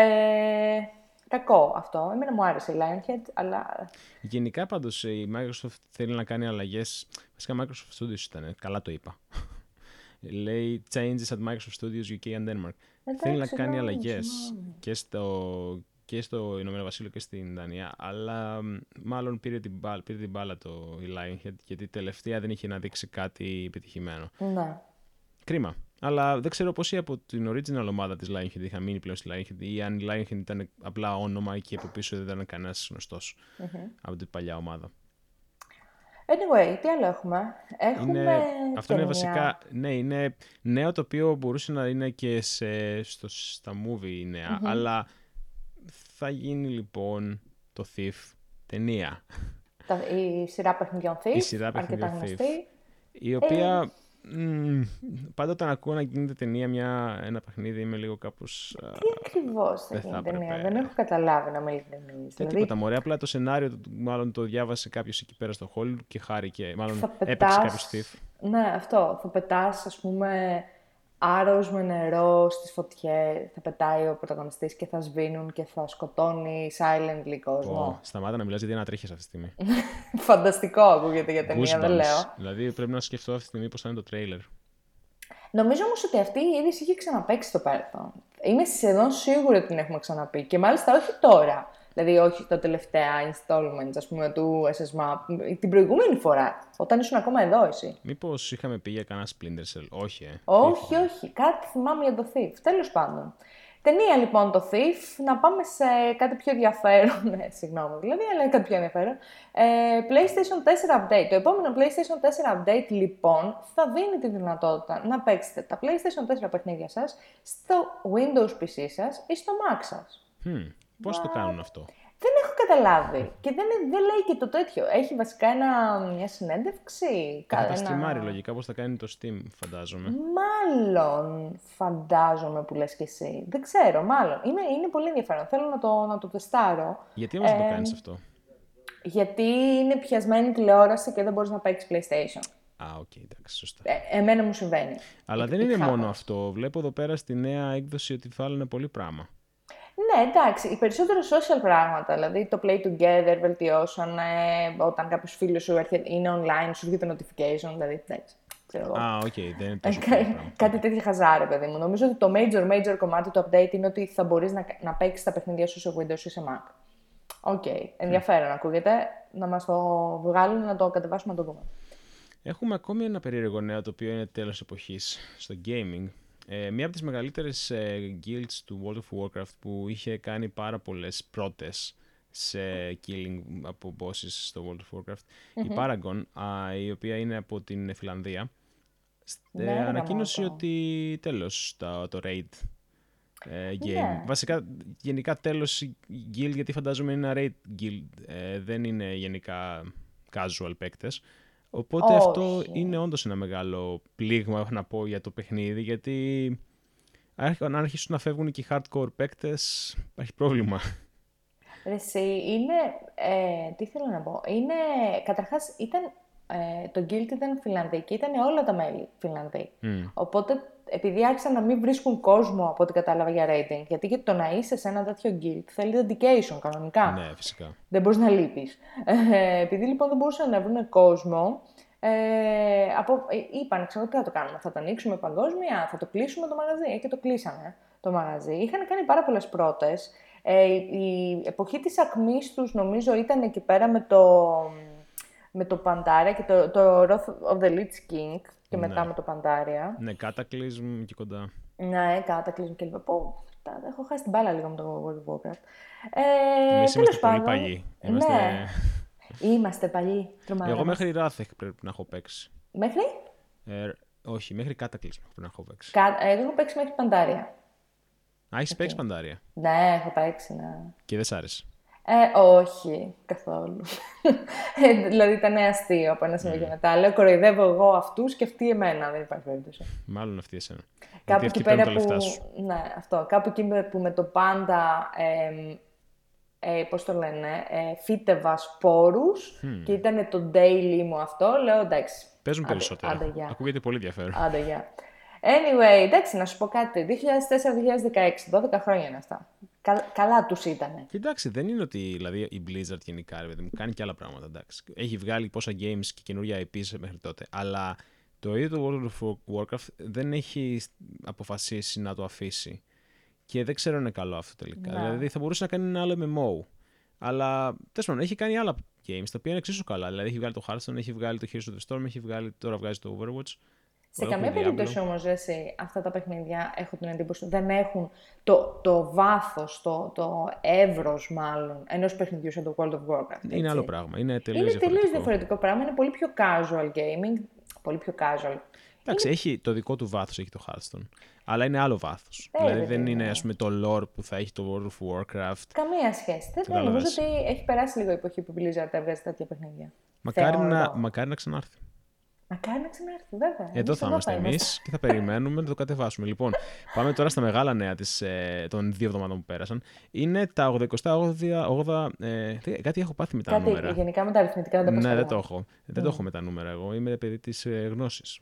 ε, κακό αυτό. Εμένα μου άρεσε η Lionhead, αλλά... Γενικά πάντως η Microsoft θέλει να κάνει αλλαγές. Βασικά Microsoft Studios ήταν, καλά το είπα. λέει changes at Microsoft Studios γιου κέι and Denmark. Εντάξει, θέλει να κάνει ναι, αλλαγές και στο, και στο Ηνωμένο Βασίλειο και στην Δανία, αλλά μάλλον πήρε την μπάλα, πήρε την μπάλα το η Lionhead, γιατί τελευταία δεν είχε να δείξει κάτι επιτυχημένο. Ναι. Κρίμα. Αλλά δεν ξέρω πόσοι από την original ομάδα της Lionhead είχαν μείνει πλέον στη Lionhead ή αν η Lionhead ήταν απλά όνομα και από πίσω δεν ήταν κανένας γνωστός mm-hmm. από την παλιά ομάδα. Anyway, τι άλλο έχουμε. Έχουμε είναι, αυτό είναι μια... βασικά, ναι, είναι νέο το οποίο μπορούσε να είναι και σε, στο, στα movie νέα, mm-hmm. αλλά θα γίνει λοιπόν το Thief ταινία. Η σειρά παιχνιδιών Thief, η σειρά παιχνιδιών αρκετά Thief, γνωστή. η οποία ε... μ, πάντα όταν ακούω να γίνεται ταινία μια, ένα παιχνίδι είμαι λίγο κάπως... Τι ακριβώς θα γίνει ταινία, δεν έχω καταλάβει να με ειλικρινείς. Δεν τίποτα μωρέ, απλά το σενάριο μάλλον το διάβασε κάποιος εκεί πέρα στο Hollywood και χάρηκε, μάλλον έπαιξε πετάς... κάποιος Thief. Ναι, αυτό, θα πετάς ας πούμε άρρος με νερό στις φωτιές, θα πετάει ο πρωταγωνιστής και θα σβήνουν και θα σκοτώνει silently κόσμο. Oh, σταμάτα να μιλάς γιατί ανατρίχες αυτή τη στιγμή. Φανταστικό ακούγεται για ταινία, Goosebumps. δεν λέω. Δηλαδή πρέπει να σκεφτώ αυτή τη στιγμή πώς θα είναι το τρέιλερ. Νομίζω όμως ότι αυτή η είδηση είχε ξαναπαίξει στο παρελθόν. Είμαι σχεδόν σίγουρη ότι την έχουμε ξαναπεί και μάλιστα όχι τώρα. Δηλαδή, όχι τα τελευταία installments, ας πούμε, του ες ες Map, την προηγούμενη φορά, όταν ήσουν ακόμα εδώ εσύ. Μήπως είχαμε πει για κανένα Splinter Cell, όχι, ε. Όχι, Thief, όχι, κάτι θυμάμαι για το Thief, τέλος πάντων. Ταινία λοιπόν το Thief, να πάμε σε κάτι πιο ενδιαφέρον, ναι, συγγνώμη δηλαδή, αλλά κάτι πιο ενδιαφέρον. Ε, PlayStation τέσσερα Update. Το επόμενο PlayStation τέσσερα Update λοιπόν θα δίνει τη δυνατότητα να παίξετε τα PlayStation τέσσερα παιχνίδια σας στο Windows πι σι σας ή στο Mac σας. Hmm. Πώς το κάνουν αυτό? Δεν έχω καταλάβει. Και δεν, δεν λέει και το τέτοιο. Έχει βασικά ένα, μια συνέντευξη. Θα τα ένα... στιμάρει λογικά, πώς θα κάνει το Steam, φαντάζομαι. Μάλλον φαντάζομαι που λες και εσύ. Δεν ξέρω, μάλλον. Είναι, είναι πολύ ενδιαφέρον. Θέλω να το, να το τεστάρω. Γιατί όμως ε, δεν το κάνεις αυτό? Γιατί είναι πιασμένη τηλεόραση και δεν μπορείς να παίξεις PlayStation. Α, οκ, okay, εντάξει, σωστά. Ε, εμένα μου συμβαίνει. Αλλά δεν είναι μόνο αυτό. Βλέπω εδώ πέρα στη νέα έκδοση ότι βάλανε πολύ πράγμα. Ναι, εντάξει, οι περισσότερο social πράγματα, δηλαδή το play together βελτιώσαν, ε, όταν κάποιος φίλος σου είναι online, σου βγει το notification, δηλαδή, εντάξει, ξέρω εγώ. Α, οκ, okay, δεν είναι τόσο ε, κάτι τέτοια χαζάρε, παιδί μου. Νομίζω ότι το major, major κομμάτι του update είναι ότι θα μπορείς να, να παίξεις τα παιχνίδια σου σε Windows ή σε Mac. Οκ, okay, ενδιαφέρον mm. ακούγεται, να μας το βγάλουν, να το κατεβάσουμε, να το δούμε. Έχουμε ακόμη ένα περίεργο νέο, το οποίο είναι τέλος εποχής στο gaming. Ε, μία από τις μεγαλύτερες ε, guilds του World of Warcraft που είχε κάνει πάρα πολλές πρώτες σε killing από bosses στο World of Warcraft, mm-hmm. η Paragon, α, η οποία είναι από την Φιλανδία, ε, ναι, ανακοίνωσε ότι τέλος το, το raid ε, game. Ναι. Βασικά, γενικά τέλος η guild, γιατί φαντάζομαι είναι ένα raid guild, ε, δεν είναι γενικά casual παίκτες. Οπότε όχι. Αυτό είναι όντως ένα μεγάλο πλήγμα να πω για το παιχνίδι, γιατί αν αρχίσουν να φεύγουν και οι hardcore παίκτες υπάρχει πρόβλημα. Εσύ, είναι, ε, τι θέλω να πω, είναι, καταρχάς ήταν, ε, το guild ήταν φιλανδική, ήταν όλα τα μέλη φιλανδοί. Mm. Οπότε επειδή άρχισαν να μην βρίσκουν κόσμο από ό,τι κατάλαβα για rating, γιατί και το να είσαι σε ένα τέτοιο guild θέλει dedication κανονικά. Ναι, φυσικά. Δεν μπορείς να λείπεις. Ε, επειδή λοιπόν δεν μπορούσαν να βρουν κόσμο, Ε, από, είπαν, ξέρω τι θα το κάνουμε, θα το ανοίξουμε παγκόσμια, θα το κλείσουμε το μαγαζί, ε, και το κλείσανε το μαγαζί. Είχαν κάνει πάρα πολλές πρώτες. Ε, η εποχή της ακμής τους νομίζω ήταν εκεί πέρα με το, με το Pandaria και το, το Wrath of the Lich King και μετά ναι. με το Pandaria. Ναι, Cataclysm και κοντά. Ναι, Cataclysm και λοιπά. Πω, έχω χάσει την μπάλα λίγο με το World of Warcraft. Ε, Εμείς είμαστε πολύ παλιοί. Είμαστε... Ναι. Είμαστε παλιοί, τρομερά. Εγώ μέχρι Wrath πρέπει να έχω παίξει. Μέχρι? Ε, όχι, μέχρι Cataclysm πρέπει να έχω παίξει. Κα... Εγώ έχω παίξει μέχρι Pandaria. Α, έχεις okay. παίξει Pandaria? Ναι, έχω παίξει, ναι. Και δεν σ' άρεσε? Ε, όχι, καθόλου. ε, δηλαδή ήταν αστείο από ένα σημείο και μετά. Λέω, κοροϊδεύω εγώ αυτούς και αυτοί εμένα, δεν υπάρχει περίπτωση. Μάλλον αυτοί εσένα. Κάπου εκεί πέρα που... Ναι, αυτό. Κάπου εκεί που με το πάντα... Ε, Ε, πώς το λένε, ε, φύτευα σπόρους mm. και ήταν το daily μου αυτό, λέω εντάξει. Παίζουν περισσότερο. Άντε, άντε, ακούγεται πολύ ενδιαφέρον. Άντε, γεια. Anyway, εντάξει, να σου πω κάτι. δύο χιλιάδες τέσσερα δύο χιλιάδες δεκαέξι, δώδεκα χρόνια είναι αυτά. Κα, καλά τους ήτανε. Κοιτάξτε, δεν είναι ότι δηλαδή, η Blizzard γενικά ρε, μου κάνει και άλλα πράγματα. Εντάξει. Έχει βγάλει πόσα games και καινούργια άι πις μέχρι τότε. Αλλά Το ίδιο το World of Warcraft δεν έχει αποφασίσει να το αφήσει. Και δεν ξέρω αν είναι καλό αυτό τελικά. Να. Δηλαδή θα μπορούσε να κάνει ένα άλλο εμ εμ ο. Αλλά τέλος πάντων έχει κάνει άλλα games τα οποία είναι εξίσου καλά. Δηλαδή έχει βγάλει το Hearthstone, έχει βγάλει το Heroes of the Storm, έχει βγάλει, τώρα βγάζει το Overwatch. Σε καμία περίπτωση όμως, εσύ, αυτά τα παιχνίδια, έχω την εντύπωση, δεν έχουν το, το βάθος, το, το εύρος μάλλον, ενός παιχνιδιού σαν το World of Warcraft. Έτσι. Είναι άλλο πράγμα. Είναι τελείως είναι διαφορετικό. τελείως διαφορετικό πράγμα. Είναι πολύ πιο casual gaming. Πολύ πιο casual. Εντάξει, είναι... έχει το δικό του βάθος, έχει το Hearthstone. Αλλά είναι άλλο βάθος. Ε, δηλαδή δε, δεν δε, είναι δε. ας πούμε, το lore που θα έχει το World of Warcraft. Καμία σχέση. Δεν νομίζω ότι έχει περάσει λίγο η εποχή που η Blizzard έβγαζε τέτοια παιχνίδια. Μακάρι να, μακάρι να ξανάρθει. Μακάρι να ξανάρθει, βέβαια. Εδώ θα είμαστε εμείς και θα περιμένουμε να το κατεβάσουμε. Λοιπόν, πάμε τώρα στα μεγάλα νέα της, ε, των δύο εβδομάδων που πέρασαν. Είναι τα ογδοηκοστά όγδοα. Ε, κάτι έχω πάθει με τα κάτι, νούμερα. Γενικά με τα αριθμητικά δεν τα Ναι, δεν το έχω. Δεν το έχω με τα νούμερα. Εγώ είμαι παιδί της ε, γνώσης.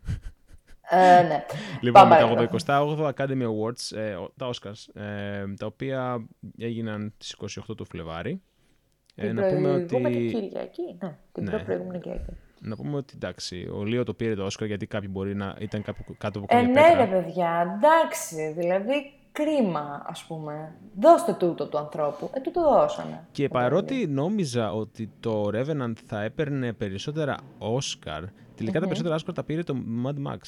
Ε, ναι. Λοιπόν, με τα ογδοηκοστά όγδοα Academy Awards, ε, τα Oscars, ε, τα οποία έγιναν τις είκοσι οκτώ του Φλεβάρι. Την ε, προηγούμενη ότι... Κυριακή. Ναι, την ναι. προηγούμενη Κυριακή. Να πούμε ότι εντάξει, ο Λίο το πήρε το Όσκαρ γιατί κάποιοι μπορεί να ήταν κάτω από κάποια ε, ναι, πέτρα. Ναι, ρε παιδιά, εντάξει, δηλαδή κρίμα, ας πούμε. Δώστε τούτο του ανθρώπου. Ε, τούτο δώσανε. Και παρότι δηλαδή. νόμιζα ότι το Revenant θα έπαιρνε περισσότερα Όσκαρ, τελικά mm-hmm. τα περισσότερα Όσκαρ τα πήρε το Mad Max.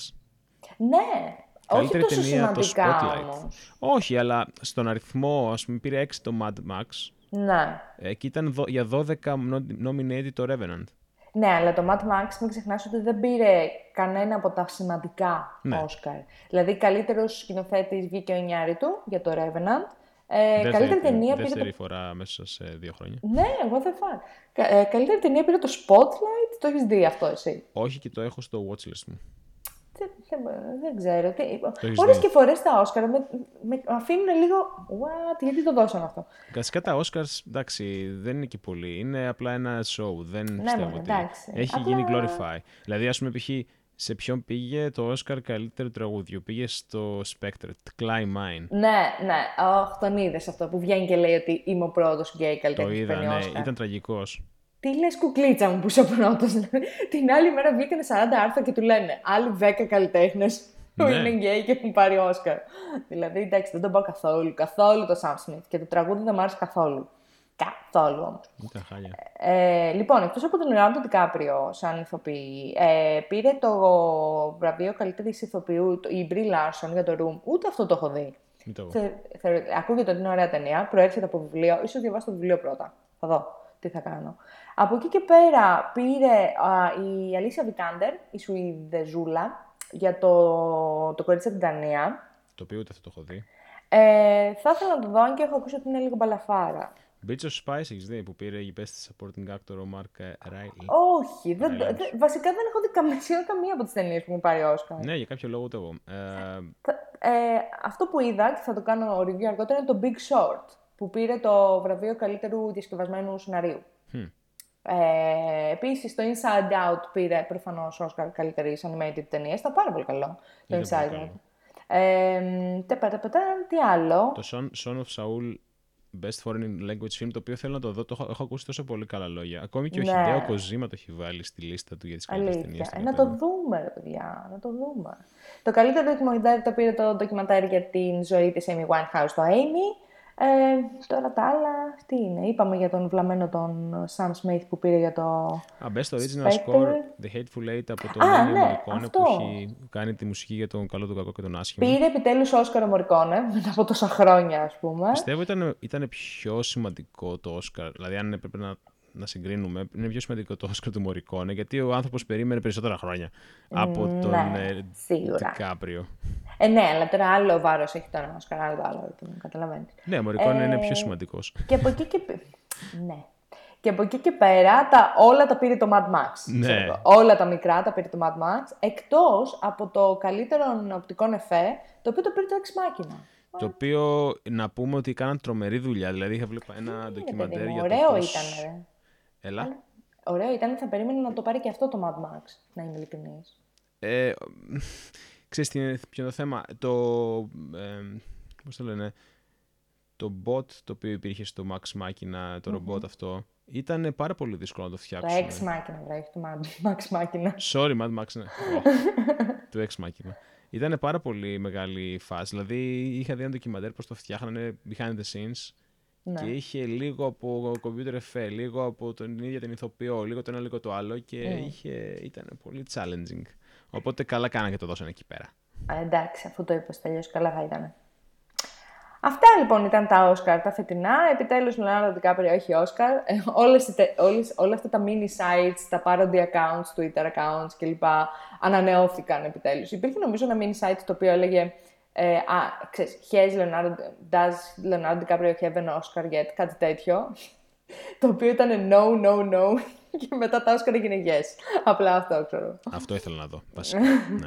Ναι, καλύτερη όχι τόσο ταινία το Spotlight. Όμως. Όχι, αλλά στον αριθμό, ας πούμε, πήρε έξι το Mad Max. Ναι. Ε, και ήταν δο, για δώδεκα nominated το Revenant. Ναι, αλλά το Mad Max μην ξεχνάς ότι δεν πήρε κανένα από τα σημαντικά ναι. Oscar. Δηλαδή, καλύτερος σκηνοθέτης βγήκε ο Ινιάρη του για το Revenant. Ε, δεύτερη, καλύτερη ταινία δεύτερη πήρε. Το... φορά μέσα σε δύο χρόνια. Ναι, εγώ δεν φάω. Ε, καλύτερη ταινία πήρε το Spotlight. Το έχεις δει αυτό εσύ? Όχι, και το έχω στο watchlist μου. Δεν, δεν, δεν ξέρω. Ώρες και φορές τα Όσκαρ με, με αφήνουν λίγο. What, γιατί το δώσαν αυτό. Βασικά τα Oscars, εντάξει, δεν είναι και πολύ. Είναι απλά ένα show. Δεν ναι, πιστεύω ναι, ότι εντάξει. έχει απλά... γίνει glorify. Δηλαδή, ας πούμε, π.χ. σε ποιον πήγε το Oscar καλύτερο τραγούδιο? Πήγε στο Spectre, Climb Mine. Ναι, ναι. Oh, τον είδες αυτό που βγαίνει και λέει ότι είμαι ο πρώτος γκέι καλλιτέχνης. Το είδα, ναι. Ήταν τραγικός. Τι λες κουκλίτσα μου που είσαι ο πρώτος? Την άλλη μέρα βγήκανε σαράντα άρθρα και του λένε άλλοι δέκα καλλιτέχνες που ναι. είναι γκέι και έχουν πάρει Όσκαρ. Δηλαδή, εντάξει, δεν τον πάω καθόλου, καθόλου το Sam Smith και το τραγούδι δεν μου άρεσε καθόλου. Καθόλου όμως. Ήταν χάλια. Ε, λοιπόν, εκτός από τον Leonardo DiCaprio σαν ηθοποιή, ε, πήρε το βραβείο καλύτερης ηθοποιού η Brie Larson για το Room. Ούτε αυτό το έχω δει. Θε, θε, ακούγεται ότι είναι ωραία ταινία, προέρχεται από βιβλίο. Ίσως διαβάσω το βιβλίο πρώτα. Θα δω τι θα κάνω. Από εκεί και πέρα πήρε α, η Αλίσια Βικάντερ, η Σουηδεζούλα, για το, το κορίτσι από την Δανία. Το οποίο ούτε αυτό το έχω δει. Ε, θα ήθελα να το δω, αν και έχω ακούσει ότι είναι λίγο μπαλαφάρα. Bridge of Spies έχεις δει που πήρε η best supporting actor ο Mark Riley? Όχι, δεν, δε, βασικά δεν έχω δει καμία, καμία από τις ταινίες που μου πάρει Όσκαρ. Ναι, για κάποιο λόγο ούτε εγώ. Ε, ε, αυτό που είδα και θα το κάνω review αργότερα είναι το Big Short, που πήρε το βραβείο καλύτερου διασκευασμένου σεναρίου. Hmm. Ε, επίσης το Inside Out πήρε προφανώς Όσκαρ καλύτερης animated ταινίας. Ήταν πάρα πολύ καλό το είναι Inside Out. Ε, τι άλλο? Το Son, Son of Saul Best Foreign Language Film, το οποίο θέλω να το δω, το έχω, έχω ακούσει τόσο πολύ καλά λόγια. Ακόμη και ο ναι. Hideo Kojima το έχει βάλει στη λίστα του για τις καλύτερες ταινίες. Ε, να το δούμε, ρε παιδιά, να το δούμε. Το καλύτερο ντοκιμαντέρ το πήρε το ντοκιμαντέρ για την ζωή της Amy Winehouse, το Amy. Ε, τώρα τα άλλα, τι είναι? Είπαμε για τον βλαμμένο τον Sam Smith που πήρε για το Α, Best Original Spectre. Score, The Hateful Eight από τον Ennio ναι, Morricone που έχει κάνει τη μουσική για τον καλό, τον κακό και τον άσχημο. Πήρε επιτέλους Όσκαρ ο Morricone μετά από τόσα χρόνια, ας πούμε. Πιστεύω ήταν, ήταν πιο σημαντικό το Όσκαρ, δηλαδή αν έπρεπε να, να συγκρίνουμε, είναι πιο σημαντικό το Όσκαρ του Morricone, γιατί ο άνθρωπος περίμενε περισσότερα χρόνια από ναι, τον ε, DiCaprio. Ε, ναι, αλλά τώρα άλλο βάρος έχει τώρα Όσκαρ, άλλο άλλο, καταλαβαίνεις. Ναι, ο Morricone ε, είναι πιο σημαντικός. Και από εκεί και, ναι. και, από εκεί και πέρα τα, όλα τα πήρε το Mad Max. Ναι. Όλα τα μικρά τα πήρε το Mad Max, εκτός από το καλύτερο οπτικό εφέ, το οποίο το πήρε το Ex Machina. Το οποίο να πούμε ότι κάναν τρομερή δουλειά. Δηλαδή είχα βλέπει ένα είναι, ντοκιμαντέρ για ωραίο το πώς... ήταν, ρε. Έλα. Ωραίο ήταν, θα περίμενα να το πάρει και αυτό το Mad Max, να είμαι ειλικρινής. Ε, ξέρεις τι είναι, ποιο είναι το θέμα. Το, ε, πώς το λένε, το bot το οποίο υπήρχε στο Max Machina, το ρομπότ mm-hmm. αυτό, ήταν πάρα πολύ δύσκολο να το φτιάξουν. Το Ex Machina, βρέχει, το Max Machina. Sorry, Mad Max, ναι. Το Ex Machina. Ήταν πάρα πολύ μεγάλη φάση. Δηλαδή, είχα δει ένα ντοκιμαντέρ πώς το φτιάχνανε behind the scenes ναι. και είχε λίγο από computer effect, λίγο από τον ίδιο την ηθοποιό, λίγο το ένα, λίγο το άλλο και mm. είχε, ήταν πολύ challenging. Οπότε καλά κάνανε και το δώσανε εκεί πέρα. Α, εντάξει, αφού το είπες τελείως, καλά θα ήταν. Αυτά λοιπόν ήταν τα Όσκαρ, τα φετινά. Επιτέλους, Λεωνάρντο Ντικάπριο έχει Όσκαρ. Όλες, όλες, όλα αυτά τα mini sites, τα parody accounts, Twitter accounts κλπ. Ανανεώθηκαν επιτέλους. Υπήρχε νομίζω ένα mini site το οποίο έλεγε ε, α, ξέρεις, Has Leonardo, does Leonardo DiCaprio have an Oscar yet? Κάτι τέτοιο. Το οποίο ήταν no, no, no. Και μετά τα Όσκαρ έγινε yes. Απλά αυτό ξέρω. Αυτό ήθελα να δω, βασικά. Ναι.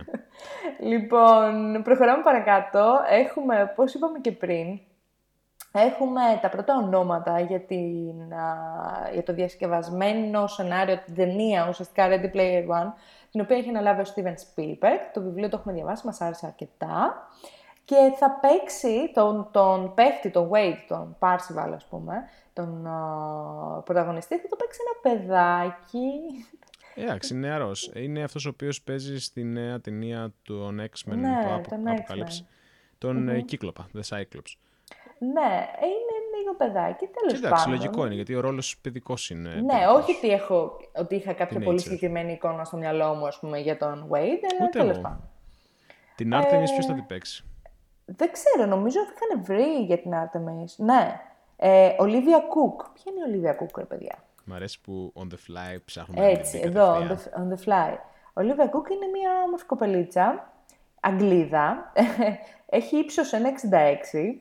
Λοιπόν, προχωράμε παρακάτω. Έχουμε, πώς είπαμε και πριν, έχουμε τα πρώτα ονόματα για, την, α, για το διασκευασμένο σενάριο, την ταινία, ουσιαστικά Ready Player One, την οποία έχει αναλάβει ο Steven Spielberg. Το βιβλίο το έχουμε διαβάσει, μας άρεσε αρκετά. Και θα παίξει τον, τον παίχτη, τον Wade, τον Parzival, ας πούμε, τον uh, πρωταγωνιστή, θα το παίξει ένα παιδάκι. Εντάξει, είναι νεαρός. Είναι αυτός ο οποίος παίζει στη νέα ταινία των X-Men, ναι, το απο, τον Αποκάλυψη. Τον mm-hmm. Κύκλοπα, The Cyclops. Ναι, είναι λίγο παιδάκι, τέλος πάντων. Εντάξει, λογικό είναι, γιατί ο ρόλος παιδικός είναι. Ναι, παιδικός. όχι ότι, έχω, ότι είχα κάποια Teenager. Πολύ συγκεκριμένη εικόνα στο μυαλό μου, ας πούμε, για τον Wade, αλλά τέλος πάντων. Την Artemis ε... ποιος θα την παίξει? Δεν ξέρω, νομίζω ότι είχαν βρει για την Artemis. Ναι. Ε, Olivia Cook. Ποια είναι η Olivia Cook, ρε παιδιά? Μ' αρέσει που on the fly ψάχνουμε. Έτσι, εδώ, on the, on the fly. Olivia Cook είναι μια όμορφη κοπελίτσα, Αγγλίδα. Έχει ύψος ένα εξήντα έξι.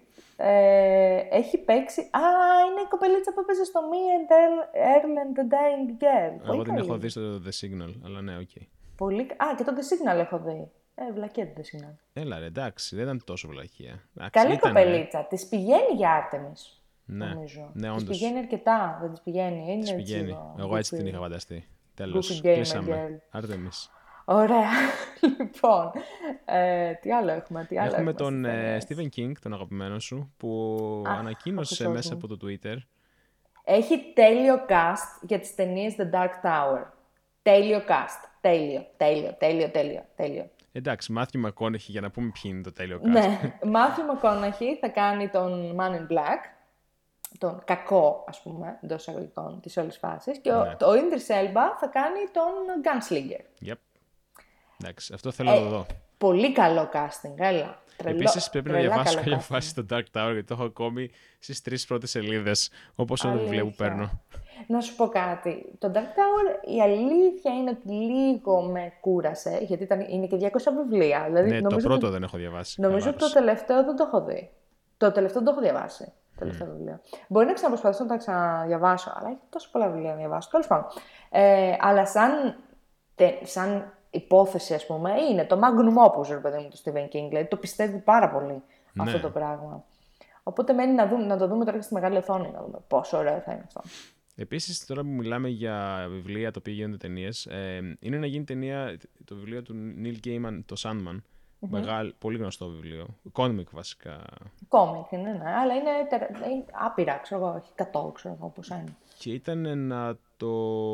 Ε, έχει παίξει... Α, είναι η κοπελίτσα που έπαιζε στο Me and Earl and the Dying Girl. Εγώ την έχω δει στο The Signal, αλλά ναι, οκ. Okay. Πολύ... Α, και το The Signal έχω δει. Ε, βλακία το The Signal. Έλα ρε, εντάξει, δεν ήταν τόσο βλακία. Εντάξει, καλή ήταν, κοπελίτσα. Ε... Της πηγαίνει για Artemis. Ναι, νομίζω. Ναι, της πηγαίνει αρκετά, δεν της πηγαίνει. Είναι της πηγαίνει. Έτσι, εγώ έτσι την είχα φανταστεί. Τέλος, girl, κλείσαμε. Artemis. Ωραία. Λοιπόν, ε, τι άλλο έχουμε, τι άλλο έχουμε. Έχουμε τον ε, Stephen King, τον αγαπημένο σου, που Α, ανακοίνωσε μέσα από το Twitter. Έχει τέλειο cast για τις ταινίες The Dark Tower. Τέλειο cast. Τέλειο, τέλειο, τέλειο, τέλειο, τέλειο. Εντάξει, Matthew McConaughey, για να πούμε ποιοι είναι το τέλειο cast. Ναι, Matthew McConaughey θα κάνει τον Man in Black, τον κακό, ας πούμε, εντός εισαγωγικών της όλης φάσης, και ναι. ο, το Idris Elba θα κάνει τον Gunslinger. Yep. Εντάξει, αυτό θέλω ε, να το δω. Πολύ καλό casting, έλα. Επίσης πρέπει να διαβάσω κάποια φάση στο Dark Tower, γιατί το έχω ακόμη στις τρεις πρώτες σελίδες, όπως όλο το βιβλίο που παίρνω. Να σου πω κάτι. Το Dark Tower, η αλήθεια είναι ότι λίγο με κούρασε, γιατί ήταν, είναι και διακόσια βιβλία. Δηλαδή, ναι, το πρώτο το, δεν έχω διαβάσει. Νομίζω ότι το τελευταίο δεν το έχω δει. Το τελευταίο δεν το έχω διαβάσει. Το τελευταίο mm. βιβλίο. Μπορεί να ξαναπροσπαθήσω να τα ξαναδιαβάσω, αλλά έχει τόσο πολλά βιβλία να διαβάσω. Τέλος πάντων. Ε, αλλά σαν, τε, σαν υπόθεση, ας πούμε, είναι το magnum opus, ρε παιδί μου, του Stephen King. Δηλαδή, το πιστεύει πάρα πολύ ναι. αυτό το πράγμα. Οπότε μένει να, δούμε, να το δούμε τώρα και στη μεγάλη οθόνη, να δούμε πόσο ωραίο θα είναι αυτό. Επίσης, τώρα που μιλάμε για βιβλία τα οποία γίνονται ταινίες, ε, είναι να γίνει ταινία το βιβλίο του Neil Gaiman, το Sandman. Mm-hmm. Μεγάλο, πολύ γνωστό βιβλίο. Κόμικ βασικά. Κόμικ είναι, ναι, αλλά είναι, είναι άπειρα, ξέρω εγώ, έχει εκατό, ξέρω εγώ πόσα είναι. Και ήταν να το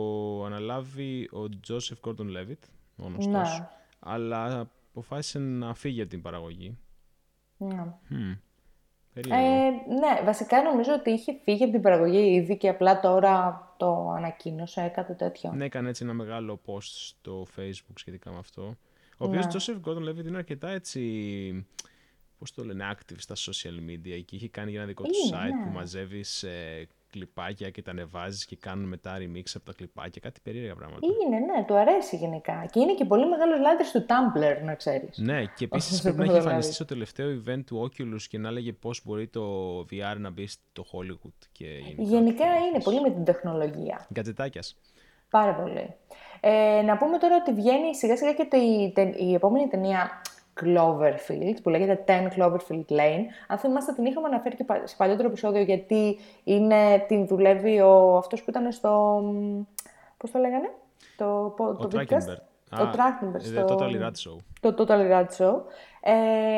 αναλάβει ο Joseph Gordon-Levitt, ο γνωστός, ναι. αλλά αποφάσισε να φύγει από την παραγωγή. Ναι. Mm. Ε, ναι, βασικά νομίζω ότι είχε φύγει από την παραγωγή ήδη και απλά τώρα το ανακοίνωσε, κάτι τέτοιο. Ναι, έκανε έτσι ένα μεγάλο post στο Facebook σχετικά με αυτό. Ο οποίος ναι. Joseph Gordon-Levitt είναι αρκετά έτσι, πώς το λένε, active στα social media και είχε κάνει ένα δικό του site ναι. που μαζεύεις ε, κλιπάκια και τα ανεβάζεις και κάνουν μετά remix από τα κλιπάκια, κάτι περίεργα πράγματα. Είναι, ναι, του αρέσει γενικά. Και είναι και πολύ μεγάλος λάτρης του Tumblr, να ξέρεις. Ναι, και επίσης πρέπει να έχει εμφανιστεί στο τελευταίο event του Oculus και να έλεγε πώς μπορεί το βι αρ να μπει στο Hollywood. Και γενικά και είναι πολύ με την τεχνολογία. Γκατζετάκιας. Πάρα πολύ. Ε, να πούμε τώρα ότι βγαίνει σιγά σιγά και το, η, η επόμενη ταινία Cloverfield, που λέγεται ten Cloverfield Lane. Αν θυμάστε, την είχαμε αναφέρει και σε παλιότερο επεισόδιο, γιατί είναι, την δουλεύει ο, αυτός που ήταν στο... Πώς το λέγανε? Το, ο το Trachtenberg. Το Trachtenberg. Το Totally Rad Show. Το Totally Rad Show. Ε,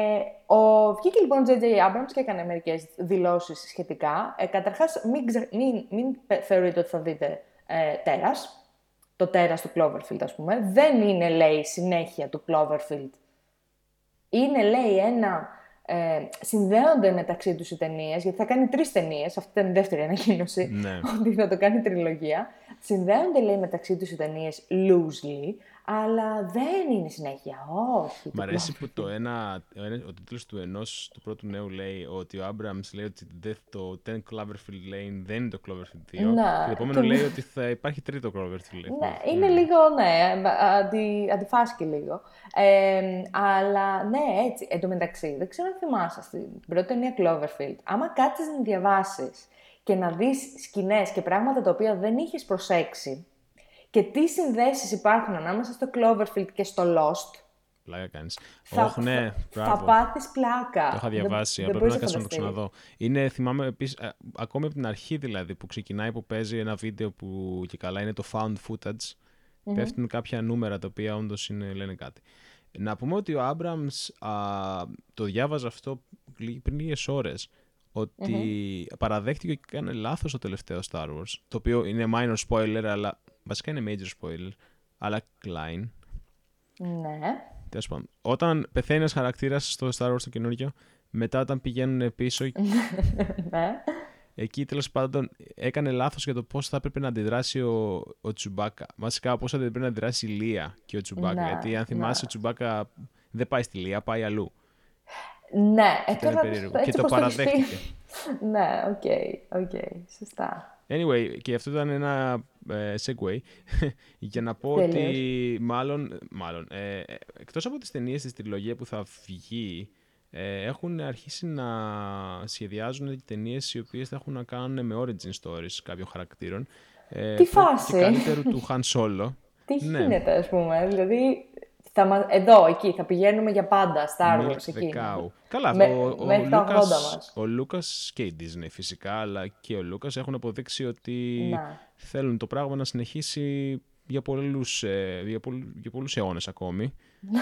ο, βγήκε λοιπόν ο τζέι τζέι Abrams και έκανε μερικές δηλώσεις σχετικά. Ε, καταρχάς, μην, ξε, μην, μην θεωρείτε ότι θα δείτε ε, τέρας. Το τέρας του Cloverfield, ας πούμε. Δεν είναι, λέει, συνέχεια του Cloverfield. Είναι, λέει, ένα... Ε, συνδέονται μεταξύ τους οι ταινίες, γιατί θα κάνει τρεις ταινίες, αυτή ήταν η δεύτερη ανακοίνωση, ναι. ότι θα το κάνει τριλογία. Συνδέονται, λέει, μεταξύ τους οι ταινίες loosely, αλλά δεν είναι συνέχεια, όχι. Μ' αρέσει που το ένα, ο τίτλος του ενός του πρώτου νέου λέει ότι ο Abrams λέει ότι το ten Cloverfield Lane δεν είναι το Cloverfield δύο να, και το επόμενο το... λέει ότι θα υπάρχει τρίτο Cloverfield Lane. Ναι, είναι mm. λίγο, ναι, αντι, αντιφάσκει λίγο. Ε, αλλά ναι, έτσι. Εν τω μεταξύ, δεν ξέρω αν θυμάσαι στην πρώτη ταινία Cloverfield, άμα κάτσεις να διαβάσεις και να δεις σκηνές και πράγματα τα οποία δεν είχες προσέξει και τι συνδέσεις υπάρχουν ανάμεσα στο Cloverfield και στο Lost. Πλάκα κάνεις. Θα, Όχι, ναι, θα πάθεις πλάκα. Το είχα διαβάσει, αλλά πρέπει να κάτσω να το ξαναδώ. Είναι, θυμάμαι επίσης, α, ακόμη από την αρχή δηλαδή, που ξεκινάει, που παίζει ένα βίντεο που και καλά είναι το found footage, mm-hmm. πέφτουν κάποια νούμερα τα οποία όντως είναι, λένε κάτι. Να πούμε ότι ο Abrams α, το διάβαζε αυτό πριν λίγες ώρες, ότι mm-hmm. παραδέχτηκε ότι έκανε λάθος το τελευταίο Star Wars, το οποίο είναι minor spoiler, αλλά βασικά είναι major spoiler, αλλά Klein. Ναι. Τέλος πάντων, όταν πεθαίνει ένας χαρακτήρας στο Star Wars το καινούργιο, μετά όταν πηγαίνουν πίσω, ναι. εκεί τέλος πάντων έκανε λάθος για το πώς θα έπρεπε να αντιδράσει ο, ο Τσουμπάκα. Βασικά πώς θα έπρεπε να αντιδράσει η Λία και ο Τσουμπάκα. Ναι, γιατί αν θυμάσαι, ναι. ο Τσουμπάκα δεν πάει στη Λία, πάει αλλού. Ναι, ήταν περίεργο. Και το παραδέχτηκε. Ναι, οκ, okay, οκ, okay, σωστά. Anyway, και αυτό ήταν ένα ε, segue για να πω Τέλειος. ότι μάλλον, μάλλον ε, εκτός από τις ταινίες της τριλογία που θα βγει, ε, έχουν αρχίσει να σχεδιάζουν ταινίες οι οποίες θα έχουν να κάνουν με origin stories κάποιων χαρακτήρων. Ε, Τι φάση! Και καλύτερου του Han Solo. Τι ναι. γίνεται, ας πούμε, δηλαδή... Θα, εδώ, εκεί, θα πηγαίνουμε για πάντα, Star Wars, εκεί. Καλά, με, ο, ο, μέχρι τα ογδόντα μας. Ο Λούκας και η Disney φυσικά, αλλά και ο Λούκας έχουν αποδείξει ότι να. θέλουν το πράγμα να συνεχίσει για πολλούς, για πολλούς, για πολλούς αιώνες ακόμη.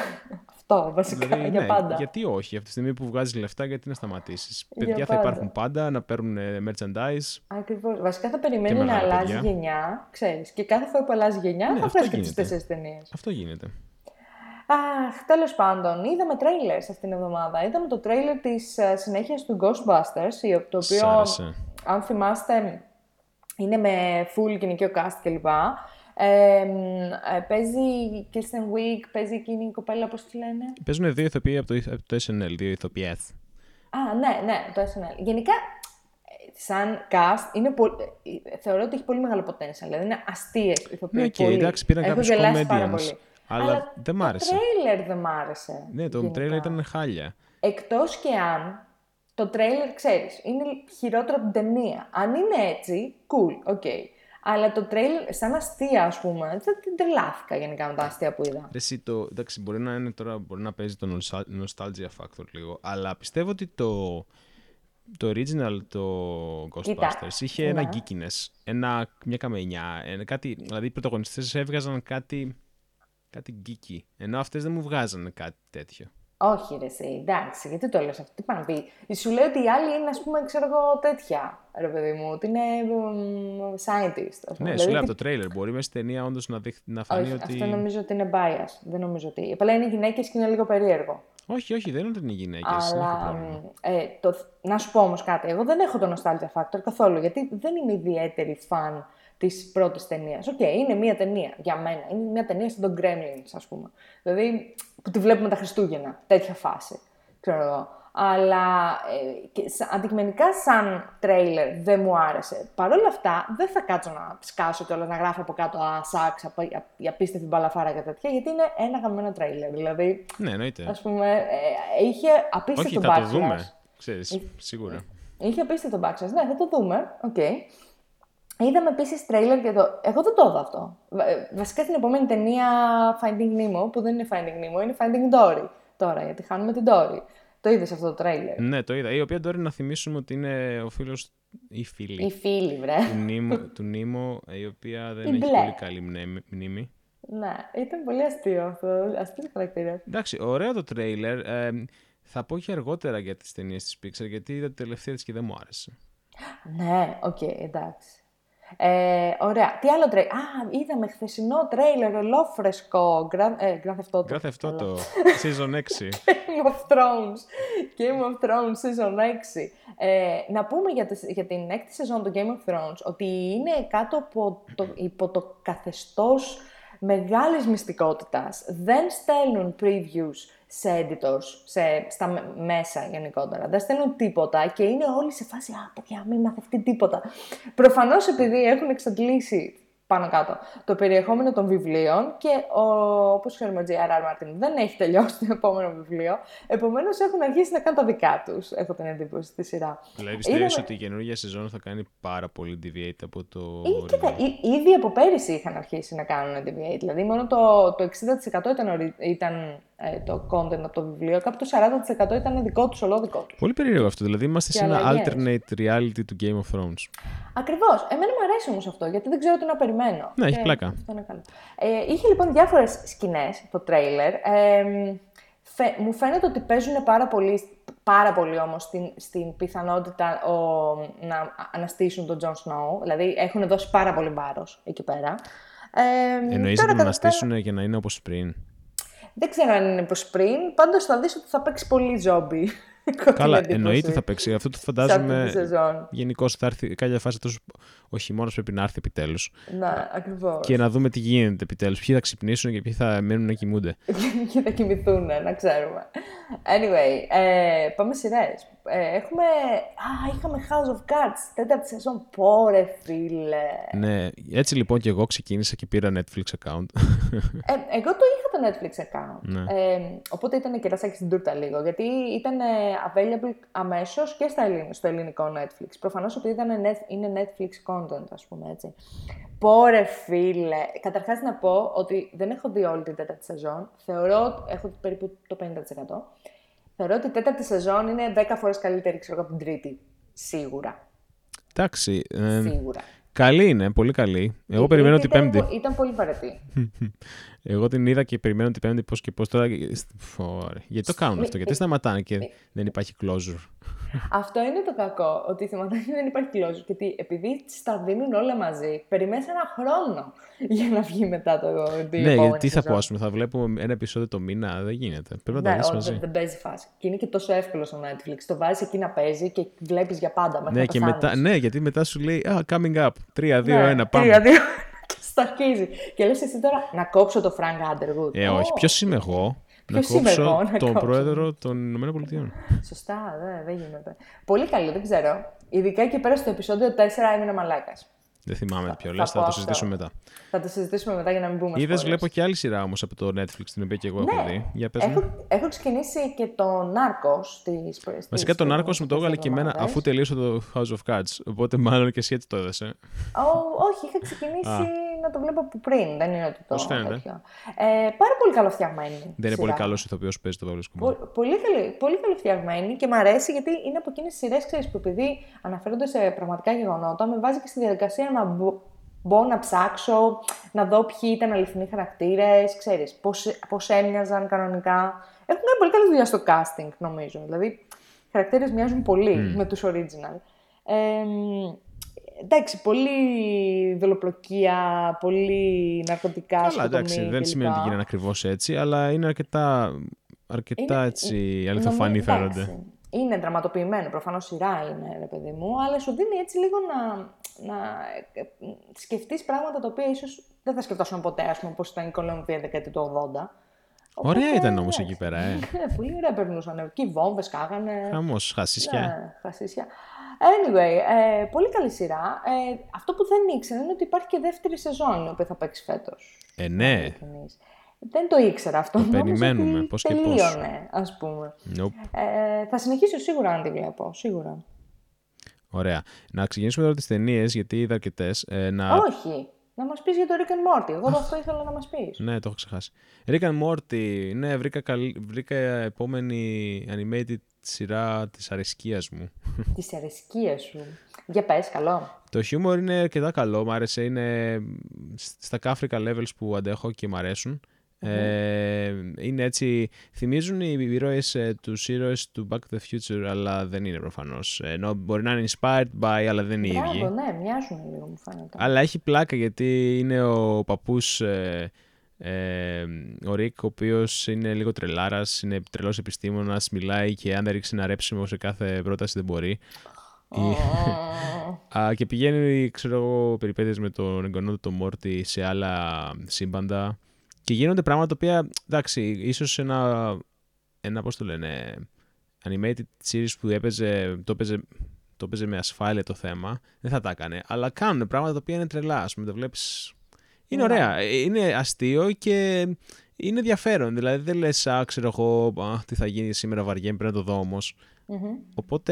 Αυτό, βασικά, δηλαδή, για ναι, πάντα. Γιατί όχι, αυτή τη στιγμή που βγάζεις λεφτά, γιατί να σταματήσεις. Παιδιά θα πάντα. Υπάρχουν πάντα, να παίρνουν merchandise. Ακριβώς. Βασικά θα περιμένει να αλλάζει παιδιά. γενιά, ξέρεις. Και κάθε φορά που αλλάζει γενιά ναι, θα βγάζει και τις τέσσερις ταινίες. Αυτό γίνεται. Αχ, τέλος πάντων, είδαμε τρέιλερ αυτήν την εβδομάδα. Είδαμε το τρέιλερ της uh, συνέχειας του Ghostbusters, το οποίο, αν θυμάστε, είναι με full γυναικείο cast κλπ. Ε, ε, παίζει η Kristen Wiig, παίζει εκείνη η κοπέλα, πώς τη λένε. Παίζουν δύο ηθοποιοί από το, από το ες εν ελ, δύο ηθοποιές. Α, ναι, ναι, το ες εν ελ. Γενικά, σαν cast, είναι πολύ, θεωρώ ότι έχει πολύ μεγάλο potential. Δηλαδή, είναι αστείες ηθοποιοί. Ναι, και okay, εντάξει, πήραν κάποιους comedians. Αλλά, Αλλά δεν μ' άρεσε. Το τρέιλερ δεν μ' άρεσε. Ναι, το τρέιλερ ήταν χάλια. Εκτός και αν το τρέιλερ, ξέρεις, είναι χειρότερο από την ταινία. Αν είναι έτσι, cool, ok. Αλλά το τρέιλερ, σαν αστεία, ας πούμε, δεν τρελάθηκα γενικά με τα αστεία που είδα. Εσύ το, εντάξει, μπορεί να είναι τώρα, μπορεί να παίζει το nostalgia factor λίγο, αλλά πιστεύω ότι το, το original, το Ghostbusters, Κοίτα, είχε ναι. ένα geekiness, ένα, μια καμενιά, ένα, κάτι, δηλαδή οι πρωταγωνιστές έβγαζαν κάτι... Κάτι geeky. Ενώ αυτές δεν μου βγάζανε κάτι τέτοιο. Όχι, ρε, εσύ, εντάξει, γιατί το λες αυτό, τι πάνε να πει. Σου λέει ότι οι άλλοι είναι, ας πούμε, ξέρω εγώ, τέτοια, ρε παιδί μου, ότι είναι um, scientist. Ας πούμε. Ναι, δηλαδή, σου λέει από το trailer. Μπορεί μέσα στη ταινία όντως να, δείχ, να φανεί όχι, ότι. Αυτό νομίζω ότι είναι bias. Δεν νομίζω ότι. Απλά είναι γυναίκες και είναι λίγο περίεργο. Όχι, όχι, δεν είναι ότι είναι γυναίκες. Αλλά. Ε, το, να σου πω όμως κάτι. Εγώ δεν έχω το nostalgia factor καθόλου, γιατί δεν είμαι ιδιαίτερη φαν της πρώτης ταινίας. Οκ, okay, είναι μία ταινία για μένα. Είναι μία ταινία σαν τον Gremlins, ας πούμε. Δηλαδή, που τη βλέπουμε τα Χριστούγεννα. Τέτοια φάση. Ξέρω εγώ. Αλλά ε, και, αντικειμενικά σαν τρέιλερ δεν μου άρεσε. Παρ' όλα αυτά, δεν θα κάτσω να σκάσω κιόλας να γράφω από κάτω «Ασάξ», η απίστευτη μπαλαφάρα και τέτοια, γιατί είναι ένα γαμμένο τρέιλερ. Δηλαδή, ναι, εννοείται. Ας πούμε, ε, είχε απίστευτο backlash. Όχι, θα backlash. το δούμε, ξέρεις, σίγουρα. Είχε απίστευτο backlash. Ναι, θα το δούμε. Οκ. Okay. Είδαμε επίσης τρέιλερ και το... Εγώ δεν το είδα αυτό. Βασικά στην επόμενη ταινία Finding Nemo, που δεν είναι Finding Nemo, είναι Finding Dory τώρα, γιατί χάνουμε την Dory. Το είδες αυτό το τρέιλερ? Ναι, το είδα. Η οποία Dory, να θυμίσουμε ότι είναι ο φίλος ή φίλη. Η φίλη, βρε. Του Νίμο, του Νίμο, η οποία δεν η έχει μπλε. Πολύ καλή μνήμη. Ναι, ήταν πολύ αστείο αυτό. Αστείο χαρακτήρα. Εντάξει, ωραίο το τρέιλερ. Ε, θα πω και αργότερα για τις ταινίες της Pixar, γιατί είδα τη τελευταία της και δεν μου άρεσε. Ναι, οκ, okay, εντάξει. Ε, ωραία. Τι άλλο τρέιλερ. Α, είδαμε χθεσινό τρέιλερ, ολόφρεσκο. Grand, ε, Grand Theft Auto. Grand Theft Auto, Season έξι. Game of Thrones. Game of Thrones Season έξι. Ε, να πούμε για, τις, για την έκτη σεζόν του Game of Thrones ότι είναι κάτω από το, υπό το καθεστώς μεγάλης μυστικότητας. Δεν στέλνουν previews σε editors, σε, στα μέσα γενικότερα. Δεν στέλνουν τίποτα και είναι όλοι σε φάση «Α, παιδιά, μην μαθευτεί τίποτα». Προφανώς επειδή έχουν εξαντλήσει πάνω κάτω το περιεχόμενο των βιβλίων και ο, όπως ξέρουμε ο τζέι αρ αρ Martin δεν έχει τελειώσει το επόμενο βιβλίο, επομένως έχουν αρχίσει να κάνουν τα δικά τους, έχω την εντύπωση, στη σειρά. Δηλαδή πιστεύεις Είδαμε... ότι η καινούργια σεζόν θα κάνει πάρα πολύ deviate από το... Ή, κοίτα, ή, ήδη από πέρυσι είχαν αρχίσει να κάνουν deviate, δηλαδή μόνο το, το εξήντα τοις εκατό ήταν, ήταν ε, το content από το βιβλίο, κάπου το σαράντα τοις εκατό ήταν δικό τους, ολό δικό τους. Πολύ περίεργο αυτό, δηλαδή είμαστε σε ένα alternate reality του Game of Thrones. Ακριβώς. Εμένα μου αρέσει όμως αυτό, γιατί δεν ξέρω τι να περιμένω. Ναι, έχει πλάκα. Αυτό είναι καλό. Ε, είχε λοιπόν διάφορες σκηνές το τρέιλερ. Ε, φε, μου φαίνεται ότι παίζουν πάρα πολύ, πάρα πολύ όμως στην, στην πιθανότητα ο, να αναστήσουν τον Jon Snow. Δηλαδή έχουν δώσει πάρα πολύ βάρος εκεί πέρα. Ε, Εννοείς να τον αναστήσουν για να είναι όπως πριν? Δεν ξέρω αν είναι όπως πριν. Πάντως θα δεις ότι θα παίξει πολύ ζόμπι. Καλά, εννοείται θα παίξει. Αυτό το φαντάζομαι. Γενικώς θα έρθει κάποια φάση. Τόσο... Ο χειμώνας πρέπει να έρθει επιτέλους. Ναι, ακριβώς. Και να δούμε τι γίνεται επιτέλους. Ποιοι θα ξυπνήσουν και ποιοι θα μένουν να κοιμούνται. Ποιοι θα κοιμηθούν, να ξέρουμε. Anyway, ε, πάμε σειρές. Ε, έχουμε. Α, είχαμε House of Cards, τέταρτη σεζόν. Πόρε, φίλε. Ναι, έτσι λοιπόν και εγώ ξεκίνησα και πήρα Netflix account. Ε, εγώ το είχα το Netflix account. Ναι. Ε, οπότε ήταν κερασάκι στην τούρτα λίγο. Γιατί ήταν available αμέσως και στα ελληνικό, στο ελληνικό Netflix. Προφανώς επειδή ήταν, είναι Netflix content, ας πούμε έτσι. Πόρε, φίλε. Καταρχάς να πω ότι δεν έχω δει όλη την τέταρτη σεζόν. Θεωρώ, έχω περίπου το πενήντα τοις εκατό. Θεωρώ ότι η τέταρτη σεζόν είναι δέκα φορές καλύτερη, ξέρω, από την τρίτη. Σίγουρα. Εντάξει. Ε, Σίγουρα. Καλή είναι, πολύ καλή. Εγώ η περιμένω την πέμπτη. Ήταν, ήταν πολύ βαρετή. Εγώ την είδα και περιμένω την πέμπτη πώς και πώς τώρα. Ωραία. Γιατί το κάνουν αυτό, γιατί σταματάνε και δεν υπάρχει closure. Αυτό είναι το κακό, ότι σταματάνε και δεν υπάρχει closure. Γιατί επειδή τα δίνουν όλα μαζί, περιμένεις ένα χρόνο για να βγει μετά το. Ναι, γιατί θα πω, ας πούμε, θα βλέπουμε ένα επεισόδιο το μήνα, δεν γίνεται. Πρέπει να τα δεις μαζί. Δεν, δεν παίζει φάση. Και είναι και τόσο εύκολο στο Netflix. Το βάζεις εκεί να παίζει και βλέπεις για πάντα. Ναι, και μετά, ναι, γιατί μετά σου λέει ah, coming up. τρία δύο ένα, πάμε. τρία δύο και στο αρχίζει. Και λες εσύ τώρα να κόψω το Frank Underwood. Ε, όχι. Ποιος είμαι εγώ να κόψω εγώ, να τον κόψω. πρόεδρο των ΗΠΑ. Σωστά, δεν δε γίνεται. Πολύ καλό, δεν ξέρω. Ειδικά και πέρα στο επεισόδιο τέσσερα έμεινα μαλάκας. Δεν θυμάμαι ποιο λες, θα, θα το συζητήσουμε μετά. Θα το συζητήσουμε μετά για να μην πούμε. Είδες, βλέπω και άλλη σειρά όμως από το Netflix, την οποία και εγώ ναι, έχω δει. Για πες έχω, μου. έχω ξεκινήσει και το Narcos. Βασικά το Narcos μου το έβγαλε και εμένα αφού τελείωσα το House of Cards. Οπότε μάλλον και εσύ έτσι το έδεσαι. Όχι, είχα ξεκινήσει να το βλέπω από πριν. Δεν είναι ότι το. Πώς φαίνεται. Ε, πάρα πολύ καλοφτιαγμένη. Δεν είναι πολύ καλός ηθοποιός που παίζει το Παύλο Σκουμπάρη. Πο, πολύ, καλή, πολύ καλοφτιαγμένη και μου αρέσει γιατί είναι από εκείνες τις σειρές, ξέρεις, που επειδή αναφέρονται σε πραγματικά γεγονότα, με βάζει και στη διαδικασία να μπω, μπω να ψάξω, να δω ποιοι ήταν αληθινοί χαρακτήρες, ξέρεις, πώς, πώς έμοιαζαν κανονικά. Έχουν κάνει πολύ καλή δουλειά στο casting, νομίζω. Δηλαδή, οι χαρακτήρες μοιάζουν πολύ mm. με τους original. Ε, εντάξει, πολύ δολοπλοκία, πολύ ναρκωτικά. Καλά, εντάξει, δεν σημαίνει ότι γίνανε ακριβώς έτσι, αλλά είναι αρκετά, αρκετά είναι, έτσι αληθοφανή φαίνονται. Είναι δραματοποιημένο, προφανώς σειρά είναι, ρε παιδί μου, αλλά σου δίνει έτσι λίγο να, να σκεφτείς πράγματα τα οποία ίσως δεν θα σκεφτόσουν ποτέ, ας πούμε, όπως ήταν η Κολομβία δεκαετία του ογδόντα. Ωραία οπότε, ήταν όμως εκεί πέρα, ε. Πολύ ωραία περνούσαν. Εκεί βόμβες κάγανε. Χαμός, χασίσια. Ναι, χασίσια. Anyway, ε, πολύ καλή σειρά. Ε, αυτό που δεν ήξερα είναι ότι υπάρχει και δεύτερη σεζόν, η οποία θα παίξει φέτος. Ε, ναι. Δεν το ήξερα αυτό. Το περιμένουμε, πώς και πώς. Τελείωνε, ας πούμε. Nope. Ε, θα συνεχίσω σίγουρα να τη βλέπω, σίγουρα. Ωραία. Να ξεκινήσουμε τώρα τις ταινίες, γιατί είδα αρκετές. Ε, να... Όχι. Να μας πεις για το Rick and Morty. Εγώ αυτό ήθελα να μας πεις. Ναι, το έχω ξεχάσει. Rick and Morty, ναι, βρήκα, καλ... βρήκα επόμενη animated σειρά της αρεσκίας μου. Της αρεσκίας σου. Για πες, καλό. Το χιούμορ είναι αρκετά καλό, μ' άρεσε, είναι στα κάφρικα levels που αντέχω και μ' αρέσουν. Mm-hmm. Ε, είναι έτσι, θυμίζουν οι ήρωες ε, τους ήρωες του Back to the Future, αλλά δεν είναι προφανώς. Ενώ μπορεί να είναι inspired by, αλλά δεν είναι οι ίδιοι. Ναι, μοιάζουν λίγο, μου φαίνεται. Αλλά έχει πλάκα γιατί είναι ο παππούς, ε, ε, ο Ρικ, ο οποίος είναι λίγο τρελάρας, είναι τρελός επιστήμονας, μιλάει και αν δεν ρίξει ένα ρέψιμο σε κάθε πρόταση δεν μπορεί. Oh. Και πηγαίνει, ξέρω εγώ, περιπέτειες με τον εγγονό του, τον Μόρτι, σε άλλα σύμπαντα. Και γίνονται πράγματα τα οποία, εντάξει, ίσως ένα, ένα, πώς το λένε, animated series που έπαιζε, το έπαιζε, το έπαιζε με ασφάλεια το θέμα, δεν θα τα έκανε. Αλλά κάνουν πράγματα τα οποία είναι τρελά, ας πούμε, το βλέπεις. Είναι yeah. ωραία, είναι αστείο και είναι ενδιαφέρον. Δηλαδή δεν λες, α, ξέρω εγώ, α, τι θα γίνει σήμερα, βαριέμαι, πρέπει να το δω όμως. Mm-hmm. Οπότε,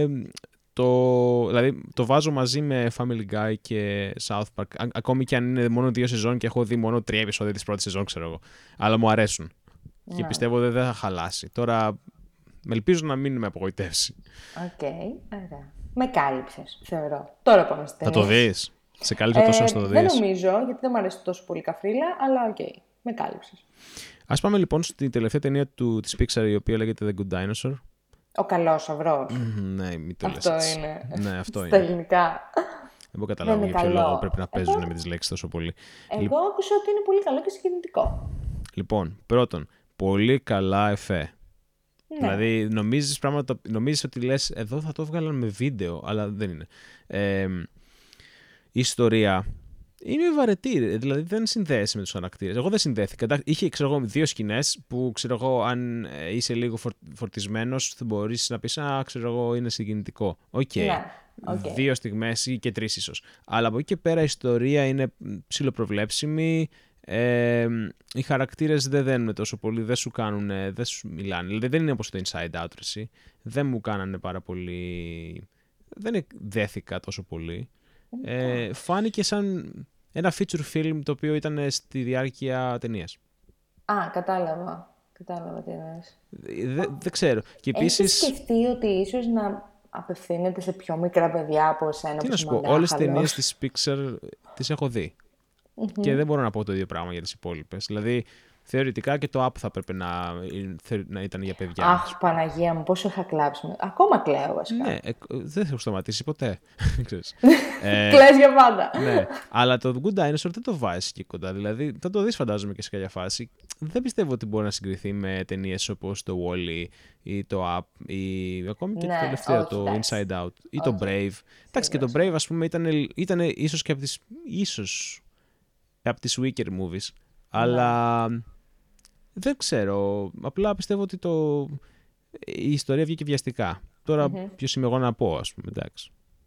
το, δηλαδή, το βάζω μαζί με Family Guy και South Park, α, ακόμη και αν είναι μόνο δύο σεζόν και έχω δει μόνο τρία επεισόδια της πρώτης σεζόν, ξέρω εγώ. Αλλά μου αρέσουν. Yeah. Και πιστεύω ότι δεν θα χαλάσει. Τώρα, με ελπίζω να μην με απογοητεύσει. Οκ, okay, ωραία. Με κάλυψες, θεωρώ. Τώρα πάμε στη ταινία. Θα το δεις. Σε κάλυψα τόσο όσο το δεις. Δεν νομίζω, γιατί δεν μου αρέσει τόσο πολύ καφρίλα, αλλά οκ, okay, με κάλυψες. Ας πάμε λοιπόν στην τελευταία ταινία του, της Pixar, η οποία λέγεται The Good Dinosaur. Ο καλός αυρός. Mm, ναι, μην το αυτό λες. Είναι. Ναι, αυτό Στα είναι. ελληνικά. Εγώ καταλάβω για ποιο λόγο πρέπει να παίζουν εγώ... με τις λέξεις τόσο πολύ. Εγώ Λ... άκουσα ότι είναι πολύ καλό και συγκινητικό. Λοιπόν, πρώτον, πολύ καλά εφέ. Ναι. Δηλαδή, νομίζεις, πράγματα, νομίζεις ότι λες, εδώ θα το βγάλαν με βίντεο, αλλά δεν είναι. Ε, η ιστορία είναι βαρετή, δηλαδή δεν συνδέεσαι με τους χαρακτήρες. Εγώ δεν συνδέθηκα. Είχε, ξέρω εγώ, δύο σκηνές που, ξέρω εγώ, αν είσαι λίγο φορτισμένος, θα μπορείς να πεις, α, ξέρω εγώ, είναι συγκινητικό. Οκ. Okay. Yeah. Okay. Δύο στιγμές ή και τρεις ίσως. Αλλά από εκεί και πέρα η ιστορία είναι ψιλοπροβλέψιμη. Ε, οι χαρακτήρες δεν δένουν τόσο πολύ, δεν σου κάνουν, δεν σου μιλάνε. Δηλαδή δεν είναι όπως το Inside Out, εσύ. Δεν μου κάνανε πάρα πολύ. Δεν δέθηκα τόσο πολύ. Okay. Ε, φάνηκε σαν ένα feature film το οποίο ήταν στη διάρκεια ταινίας. Α, κατάλαβα. Κατάλαβα τι εννοείς. Δεν δε ξέρω. Και επίσης... Έχεις σκεφτεί ότι ίσως να απευθύνεται σε πιο μικρά παιδιά από εσένα? Τι να σου πω, όλες τις ταινίες της Pixar τις έχω δει. Mm-hmm. Και δεν μπορώ να πω το ίδιο πράγμα για τις υπόλοιπες. Δηλαδή, θεωρητικά και το Up θα πρέπει να, να ήταν για παιδιά. Αχ, Παναγία μου, πόσο είχα κλάψει. Ακόμα κλαίω, βασικά. Ναι, ε, δεν έχω σταματήσει ποτέ. ε, Κλαις για πάντα. Ναι, αλλά το Good Dinosaur δεν το βάζει εκεί κοντά. Δηλαδή, θα το δεις, φαντάζομαι, και σε κάποια φάση. Δεν πιστεύω ότι μπορεί να συγκριθεί με ταινίες όπως το Wall-E ή το Up ή ακόμη και ναι, το τελευταίο, όχι, το that's... Inside Out ή όχι. Το Brave. Εντάξει, και το Brave, ας πούμε, ήταν, ήταν ίσως και από τις, ίσως, από τις weaker movies. Yeah. Αλλά δεν ξέρω. Απλά πιστεύω ότι το... η ιστορία βγήκε βιαστικά. Τώρα mm-hmm. ποιος είμαι εγώ να πω, ας πούμε, εντάξει.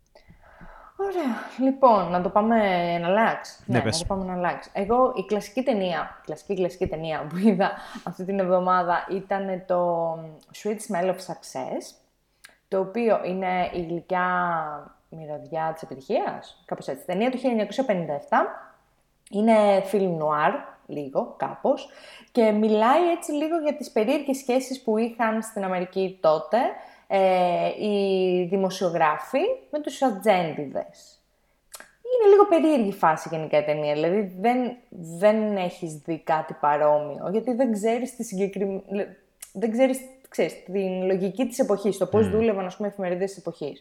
Ωραία. Λοιπόν, να το πάμε να αλλάξει. Ναι, ναι, να το πάμε να αλλάξει. Εγώ η κλασική ταινία, κλασική κλασική ταινία που είδα αυτή την εβδομάδα ήταν το Sweet Smell of Success, το οποίο είναι η γλυκιά μυρωδιά της επιτυχίας, κάπως έτσι. Ταινία του χίλια εννιακόσια πενήντα επτά. Είναι film noir, λίγο, κάπως, και μιλάει έτσι λίγο για τις περίεργες σχέσεις που είχαν στην Αμερική τότε ε, οι δημοσιογράφοι με τους ατζέντιδες. Είναι λίγο περίεργη φάση γενικά η ταινία, δηλαδή δεν, δεν έχεις δει κάτι παρόμοιο, γιατί δεν ξέρεις τη συγκεκριμένη... δεν ξέρεις, ξέρεις την λογική της εποχής, το πώς mm. δούλευαν, ας πούμε, οι εφημερίδες της εποχής.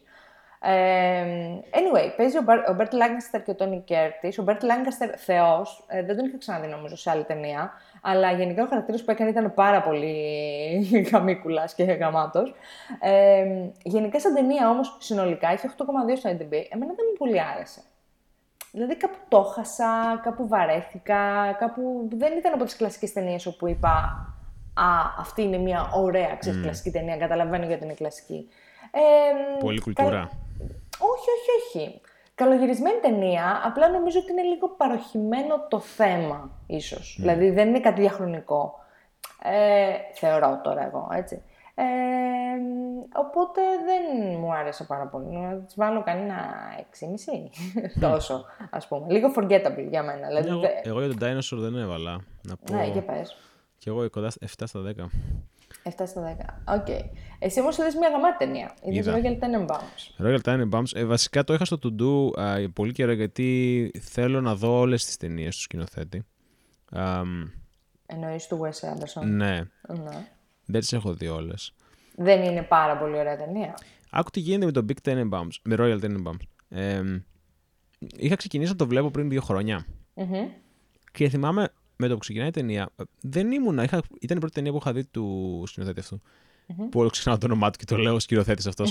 Uh, anyway, παίζει ο Μπέρτ Λάγκαστερ και ο Τόνι Κέρτις. Ο Μπέρτ Λάγκαστερ θεός, ε, δεν τον είχα ξαναδεί νομίζω σε άλλη ταινία, αλλά γενικά ο χαρακτήρας που έκανε ήταν πάρα πολύ γαμίκουλας και γαμάτος. Ε, γενικά σαν ταινία όμως συνολικά είχε οκτώ κόμμα δύο στο άι ντι μπι. Εμένα δεν μου πολύ άρεσε. Δηλαδή κάπου το χάσα, κάπου βαρέθηκα, κάπου δεν ήταν από τις κλασικές ταινίες όπου είπα «Α, αυτή είναι μια ωραία ξέρεις, mm. κλασική ταινία, καταλαβαίνω γιατί είναι κλασική». Ε, πολύ κουλτούρα. Κα... Όχι, όχι, όχι. Καλογυρισμένη ταινία, απλά νομίζω ότι είναι λίγο παροχημένο το θέμα, ίσως. Mm. Δηλαδή δεν είναι κάτι διαχρονικό. Ε, θεωρώ τώρα εγώ, έτσι. Ε, οπότε δεν μου άρεσε πάρα πολύ. Να της βάλω κανένα έξι κόμμα πέντε τόσο, ας πούμε. Λίγο forgettable για μένα. Δηλαδή, εγώ, εγώ για τον Dinosaur δεν έβαλα. Να πω... Ναι, για πες. Και εγώ κοντά εφτά στα δέκα. εφτά στα δέκα. Οκ. Okay. Εσύ όμως είδες μια γαμάτη ταινία. Είδες Royal Tenenbaums. Royal Tenenbaums. Ε, βασικά το είχα στο to-do ε, πολύ καιρό γιατί θέλω να δω όλες τις ταινίες του σκηνοθέτη. Um, Εννοείς του Wes Anderson. Ναι. ναι. Δεν τις έχω δει όλες. Δεν είναι πάρα πολύ ωραία ταινία. Άκου τι γίνεται με το Big Tenenbaums, με Royal Tenenbaums. Ε, είχα ξεκινήσει να το βλέπω πριν δύο χρόνια. Mm-hmm. Και θυμάμαι με το που ξεκινάει η ταινία, δεν ήμουνα. Είχα, ήταν η πρώτη ταινία που είχα δει του σκηνοθέτη αυτού. Mm-hmm. Που όλο ξεχνάω το όνομά του και το λέω σκηνοθέτης αυτός.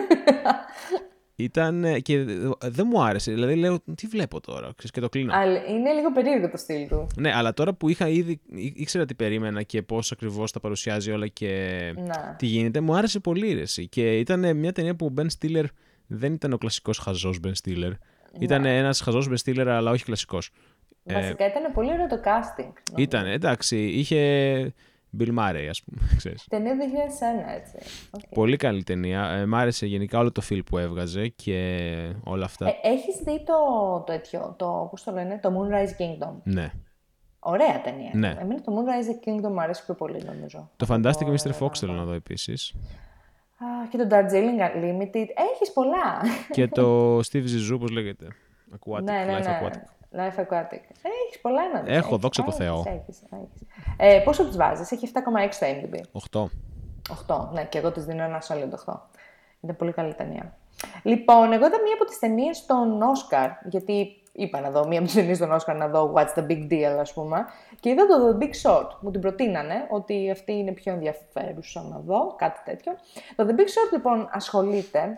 Ήταν. Και δεν μου άρεσε. Δηλαδή λέω, τι βλέπω τώρα, ξέρεις, και το κλείνω. Αλλά είναι λίγο περίεργο το στυλ του. Ναι, αλλά τώρα που είχα ήδη. Ήξερα τι περίμενα και πώς ακριβώς τα παρουσιάζει όλα και να. τι γίνεται, μου άρεσε πολύ ρεση. Και ήταν μια ταινία που ο Ben Stiller δεν ήταν ο κλασικός χαζός Ben Stiller. Ναι. Ήταν ένας χαζός Ben Stiller, αλλά όχι κλασικός. Βασικά ε, ήταν πολύ ωραίο το casting. Ήταν, εντάξει. Είχε Bill Murray, ας πούμε. Ξέρεις. Ταινία δύο χιλιάδες ένα, έτσι. Okay. Πολύ καλή ταινία. Ε, μ' άρεσε γενικά όλο το feel που έβγαζε και όλα αυτά. Ε, έχεις δει το, το, το, το, πώς το λένε, το Moonrise Kingdom? Ναι. Ωραία ταινία. Ναι. Εμένα το Moonrise Kingdom μου αρέσει πιο πολύ, νομίζω. Το Fantastic το... μίστερ Fox θέλω να δω επίσης. Ah, και το Darjeeling Limited. Έχεις πολλά. Και το Steve Zissou, πώς λέγεται. Aquatic, ναι, ναι, Life ναι. Aquatic. Life Aquatic. Έχεις πολλά να δεις. Έχω, έχεις, δόξα τω Θεώ. Έχεις, έχεις. Ε, πόσο τους βάζεις? Έχει επτά κόμμα έξι στο άι εμ ντι μπι. οκτώ. οκτώ, ναι, και εγώ της δίνω ένα solid οκτώ. Είναι πολύ καλή ταινία. Λοιπόν, εγώ είδα μία από τις ταινίες των Oscar, γιατί είπα να δω μία από τις ταινίες των Oscar, να δω What's the Big Deal, ας πούμε, και είδα το The Big Short. Μου την προτείνανε, ότι αυτή είναι πιο ενδιαφέρουσα να δω, κάτι τέτοιο. Το The Big Short, λοιπόν, ασχολείται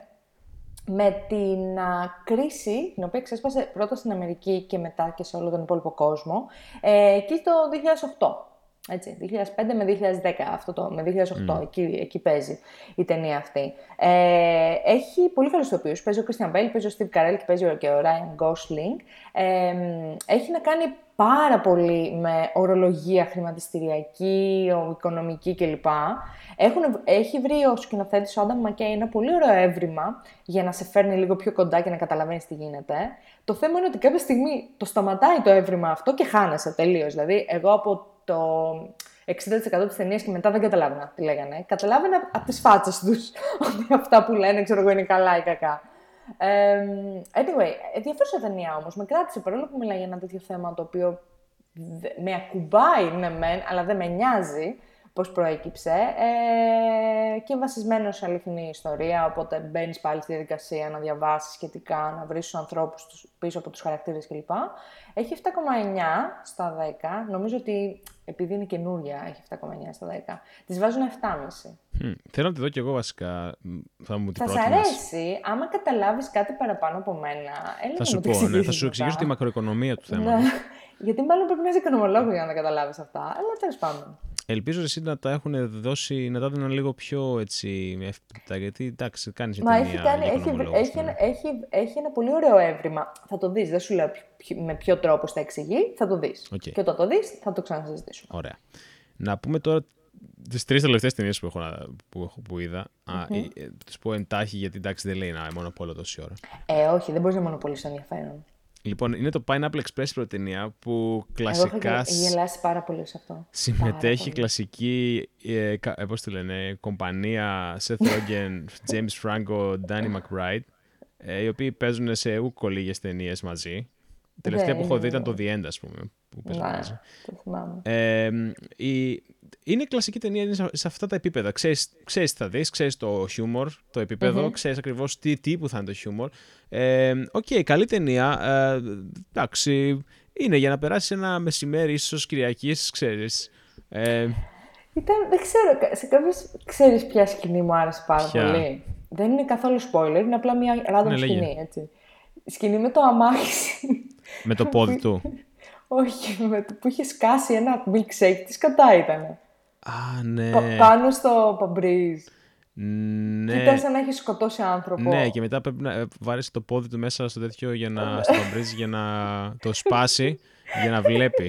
με την α, κρίση, την οποία ξέσπασε πρώτα στην Αμερική και μετά και σε όλο τον υπόλοιπο κόσμο, ε, εκεί το δύο χιλιάδες οκτώ. Έτσι, δύο χιλιάδες πέντε με δύο χιλιάδες δέκα, αυτό το, με δύο χιλιάδες οκτώ, mm. εκεί, εκεί παίζει η ταινία αυτή. Ε, έχει πολύ καλούς ηθοποιούς, παίζει ο Christian Bale, παίζει ο Steve Carell και παίζει και ο Ryan Gosling. Ε, έχει να κάνει πάρα πολύ με ορολογία χρηματιστηριακή, οικονομική κλπ. Έχουν, έχει βρει ο σκηνοθέτης ο Adam McKay ένα πολύ ωραίο έβριμα για να σε φέρνει λίγο πιο κοντά και να καταλαβαίνεις τι γίνεται. Το θέμα είναι ότι κάποια στιγμή το σταματάει το έβριμα αυτό και χάνεσαι τελείως. Δηλαδή, εγώ από το εξήντα τοις εκατό της ταινίας και μετά δεν καταλάβαινα τι λέγανε. Καταλάβαινα από τις φάτσες τους ότι αυτά που λένε, ξέρω εγώ, είναι καλά ή κακά. Um, anyway, ενδιαφέρουσα ταινία όμως. Με κράτησε, παρόλο που μιλάει για ένα τέτοιο θέμα το οποίο με ακουμπάει, ναι μεν, αλλά δεν με νοιάζει πώς προέκυψε, ε, και βασισμένο σε αληθινή ιστορία, οπότε μπαίνεις πάλι στη διαδικασία να διαβάσεις σχετικά, να βρεις τους ανθρώπους τους, πίσω από τους χαρακτήρες κλπ. Έχει επτά κόμμα εννιά στα δέκα, νομίζω ότι επειδή είναι καινούρια έχει επτά κόμμα εννιά στα δέκα, της βάζουν επτά κόμμα πέντε. Mm, θέλω να τη δω κι εγώ βασικά, θα μου την Θα σ' αρέσει, άμα καταλάβεις κάτι παραπάνω από μένα, έλα θα σου πω, ναι, θα σου εξηγήσω τη μακροοικονομία του θέματος. Ναι, γιατί μάλλον πρέπει να είσαι οικονομολόγο για να τα καταλάβεις αυτά, αλλά τέλος πάντων. Ελπίζω εσύ να τα έχουν δώσει, να τα δουν λίγο πιο έτσι εύπεπτα, γιατί εντάξει, κάνεις μια ταινία. Έχει, κάνει, έχει, έχει, ένα, έχει, έχει ένα πολύ ωραίο έβριμα. Θα το δεις, δεν σου λέω ποιο, με ποιο τρόπο θα εξηγεί, θα το δεις. Okay. Και όταν το δεις, θα το ξανασυζητήσουμε. Ωραία. Να πούμε τώρα τις τρεις τελευταίες ταινίες που, που, που είδα. Mm-hmm. Α, τις πω εντάχει, γιατί εντάξει δεν λέει να μονοπόλω τόση ώρα. Ε, όχι, δεν μπορείς να μονοπολίσεις ενδιαφέρον. Λοιπόν, είναι το Pineapple Express η πρώτη ταινία που κλασικά. Εγώ έχω γελάσει πάρα πολύ σε αυτό. Συμμετέχει κλασική, ε, ε, πώς το λένε, κομπανία Seth Rogen, James Franco, Danny McBride, ε, οι οποίοι παίζουν σε ούκο λίγες ταινίες μαζί. Η τελευταία που έχω δει ήταν το The End, ας πούμε, που παίζουν μαζί. Το θυμάμαι. Ε, η, είναι κλασική ταινία, είναι σε αυτά τα επίπεδα. Ξέρεις, ξέρεις τι θα δεις, ξέρεις το χιούμορ, το επίπεδο, mm-hmm. ξέρεις ακριβώς τι τύπου θα είναι το χιούμορ. Οκ, ε, okay, καλή ταινία. Ε, εντάξει, είναι για να περάσεις ένα μεσημέρι, ίσως Κυριακής, ξέρεις. Ε, Ήταν, δεν ξέρω, σε κάποιες ξέρεις ποια σκηνή μου άρεσε πάρα ποια? πολύ. Δεν είναι καθόλου spoiler, είναι απλά μια random ναι, σκηνή, έτσι. Σκηνή με το αμάξι. Με το πόδι του. Όχι, με το που είχε σκάσει ένα milkshake, τι σκατά ήτανε. Α, ναι. Πα, πάνω στο παμπρίζ. Ναι. Και ήταν σαν να έχει σκοτώσει άνθρωπο. Ναι, και μετά πρέπει να βάλεις το πόδι του μέσα στο τέτοιο για να, στο παμπρίζ για να το σπάσει, για να βλέπει.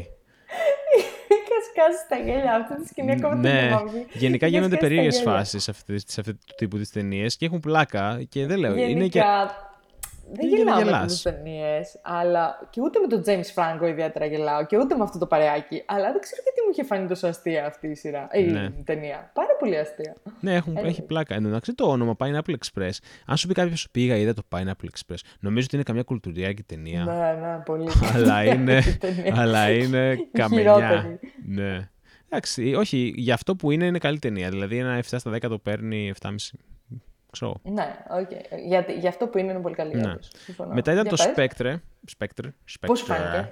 Είχα σκάσει τα γέλια αυτή τη σκηνή ακόμα ναι. την θυμάμαι. Γενικά γίνονται περίεργες φάσεις σε αυτού του τύπου τις ταινίες και έχουν πλάκα και δεν λέω. Γενικά, είναι και... δεν γελάω με τις ταινίες, αλλά και ούτε με τον James Franco ιδιαίτερα γελάω και ούτε με αυτό το παρεάκι. Αλλά δεν ξέρω γιατί μου είχε φανεί τόσο αστεία αυτή η σειρά. Ε, ναι. Η ταινία. Πάρα πολύ αστεία. Ναι, έχουν, έχει πλάκα. Εντάξει, το όνομα Pineapple Express. Αν σου πει κάποιος πήγα, είδα το Pineapple Express. Νομίζω ότι είναι καμιά κουλτουριάκη ταινία. Ναι, ναι, πολύ. αλλά είναι, αλλά είναι καμενιά. Ναι. Εντάξει, όχι, για αυτό που είναι, είναι καλή ταινία. Δηλαδή ένα επτά στα δέκα το παίρνει επτά κόμμα πέντε. Ξέρω. Ναι, okay. για, για αυτό που είναι, είναι πολύ καλή. Ναι. Μετά ήταν το Spectre. Spectre. Πώς φάνηκε?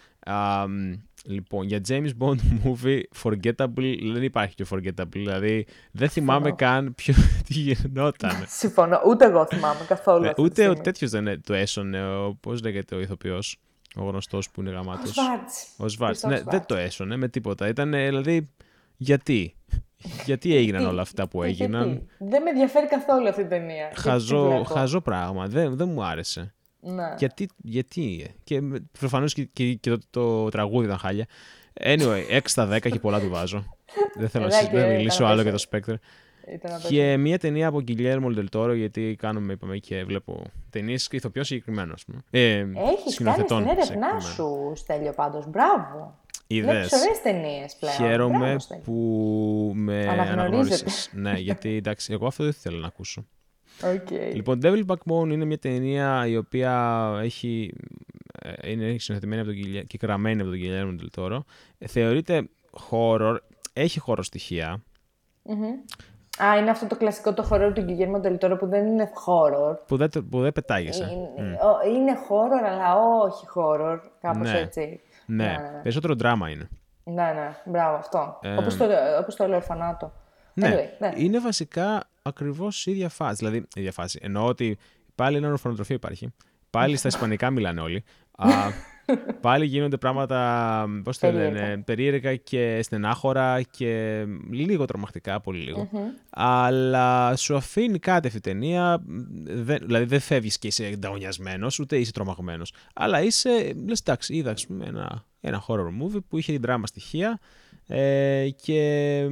Um, λοιπόν, για James Bond movie, forgettable, δεν υπάρχει και forgettable. Δηλαδή, δεν θυμάμαι καν ποιο, τι γινόταν. Συμφωνώ, ούτε εγώ θυμάμαι καθόλου. Ε, ούτε ο τέτοιος δεν το έσωνε, ο, πώς λέγεται ο ηθοποιός, ο γνωστός που είναι γαμάτος. Ο Σβάρτς. Ο Σβάρτς, ναι, δεν το έσωνε με τίποτα. Ήταν, δηλαδή, γιατί. Γιατί έγιναν όλα αυτά που έγιναν. Γιατί. Δεν με ενδιαφέρει καθόλου αυτή η ταινία. Χαζό, χαζό πράγμα. Δεν, δεν μου άρεσε. Ναι. Γιατί, γιατί. Και προφανώς και, και, και το, το τραγούδι ήταν χάλια. Anyway, έξι στα δέκα και πολλά του βάζω. Δεν θέλω να μιλήσω άλλο για το Spectre. Και μια ταινία από Guillermo del Toro, γιατί κάνουμε, είπαμε, και βλέπω ταινίες ηθοποιών συγκεκριμένων. Ε, Έχεις κάνει την έρευνά σου, Στέλιο, πάντως. Μπράβο. Βλέπεις ωραίες ταινίες πλέον. Χαίρομαι Μπράβο, που με αναγνώρισες. Ναι, γιατί εντάξει, εγώ αυτό δεν θέλω να ακούσω. Okay. Λοιπόν, Devil Backbone είναι μια ταινία η οποία έχει, είναι συνηθισμένη από τον, και γραμμένη από τον Guillermo del Toro. Θεωρείται horror, έχει horror στοιχεία. Mm-hmm. Α, είναι αυτό το κλασικό το horror του Guillermo del Toro που δεν είναι horror. Που δεν, που δεν πετάγεσαι. Είναι, mm. είναι horror, αλλά όχι horror. Κάπως ναι. έτσι. Ναι. ναι, ναι. Περισσότερο δράμα είναι. Ναι, ναι, μπράβο, αυτό. Ε... Όπως, το, όπως το λέω, Ορφανάτο. Ναι. Anyway, ναι, είναι βασικά ακριβώς η ίδια φάση. Δηλαδή, η ίδια φάση. Εννοώ ότι πάλι ένα ορφανοτροφείο υπάρχει. Πάλι στα ισπανικά μιλάνε όλοι. Α, πάλι γίνονται πράγματα, πώς το λένε, περίεργα και στενάχωρα και λίγο τρομακτικά, πολύ λίγο. Mm-hmm. Αλλά σου αφήνει κάτι αυτή η ταινία, δεν, δηλαδή δεν φεύγεις και είσαι ενταονιασμένος, ούτε είσαι τρομαγμένος. Αλλά είσαι, λες, εντάξει, είδα ένα, ένα horror movie που είχε δράμα στοιχεία ε, και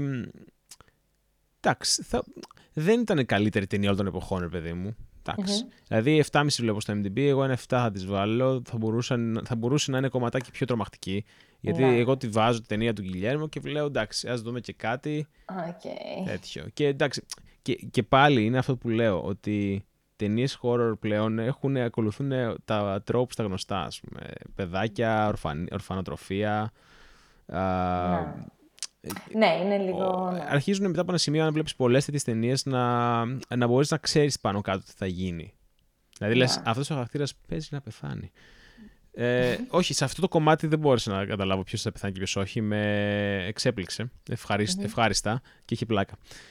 εντάξει, θα, δεν ήταν η καλύτερη ταινία όλων των εποχών, ρε παιδί μου. Mm-hmm. Δηλαδή επτά κόμμα πέντε βλέπω στο εμ ντι μπι, εγώ ένα επτά θα τις βάλω, θα, μπορούσαν, θα μπορούσε να είναι κομματάκι πιο τρομακτική. Γιατί yeah. εγώ τη βάζω τη ταινία του Γκιλιέρμο και λέω εντάξει, ας δούμε και κάτι okay. τέτοιο. Και εντάξει, και, και πάλι είναι αυτό που λέω, ότι ταινίες horror πλέον έχουν, ακολουθούν τα τρόπους τα γνωστά, ας πούμε. Παιδάκια, ορφαν, ορφανοτροφία. Yeah. Ναι, είναι λίγο. Ναι. Αρχίζουν μετά από ένα σημείο, αν βλέπεις πολλές τέτοιες ταινίες, να, να μπορείς να ξέρεις πάνω κάτω τι θα γίνει. Δηλαδή, yeah. λες, αυτός ο χαρακτήρας παίζει να πεθάνει. Ε, όχι, σε αυτό το κομμάτι δεν μπόρεσα να καταλάβω ποιος θα πεθάνει και ποιος όχι. Με εξέπληξε ευχάριστα, mm-hmm. ευχάριστα και έχει πλάκα.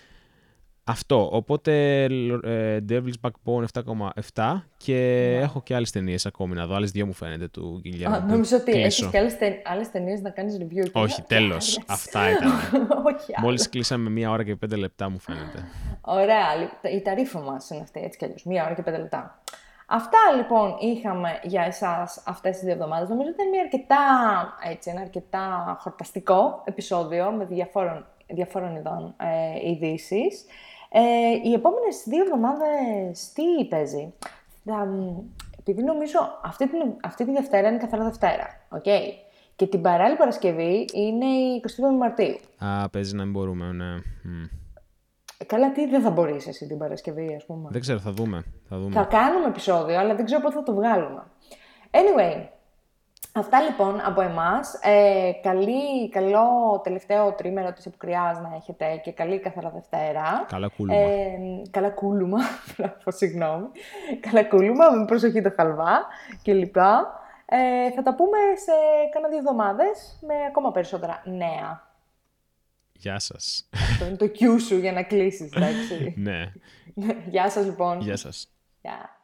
Αυτό. Οπότε ε, Devil's Backbone επτά κόμμα επτά και yeah. έχω και άλλες ταινίες ακόμη να δω. Άλλες δύο μου φαίνεται του Guillermo. Ah, νομίζω ότι έχεις και άλλες, ται, άλλες ταινίες να κάνεις review. Όχι, τέλος. Αυτά ήταν. Μόλις κλείσαμε μία ώρα και πέντε λεπτά μου φαίνεται. Ωραία. Η ταρίφα μας είναι αυτή, έτσι κι αλλιώς. Μία ώρα και πέντε λεπτά. Αυτά λοιπόν είχαμε για εσάς αυτές τις δύο εβδομάδες. Νομίζω ότι ήταν μια αρκετά, έτσι, ένα αρκετά χορταστικό επεισόδιο με διαφόρων, διαφόρων ειδών ε, ειδήσεις. Ε, οι επόμενες δύο εβδομάδες τι παίζει? Θα, επειδή νομίζω αυτή, την, αυτή τη Δευτέρα είναι καθαρά Δευτέρα, okay? Και την παράλληλη Παρασκευή είναι η εικοστή εβδόμη Μαρτίου. Α, παίζει να μην μπορούμε, ναι. Mm. Καλά, τι δεν θα μπορείς εσύ την Παρασκευή, ας πούμε. Δεν ξέρω, θα δούμε. Θα, δούμε. θα κάνουμε επεισόδιο, αλλά δεν ξέρω πότε θα το βγάλουμε. Anyway, αυτά λοιπόν από εμάς. Ε, καλή, καλό τελευταίο τρίμερο της επικριάς να έχετε και καλή καθαρά Δευτέρα. Καλά κούλουμα. Ε, καλά κούλουμα, συγγνώμη. Καλά κούλουμα, με προσοχή το χαλβά κλπ. Ε, θα τα πούμε σε κάνα δύο εβδομάδες με ακόμα περισσότερα νέα. Γεια σας. Αυτό είναι το cue σου για να κλείσεις, εντάξει. Ναι. Γεια σας λοιπόν. Γεια σας. Γεια.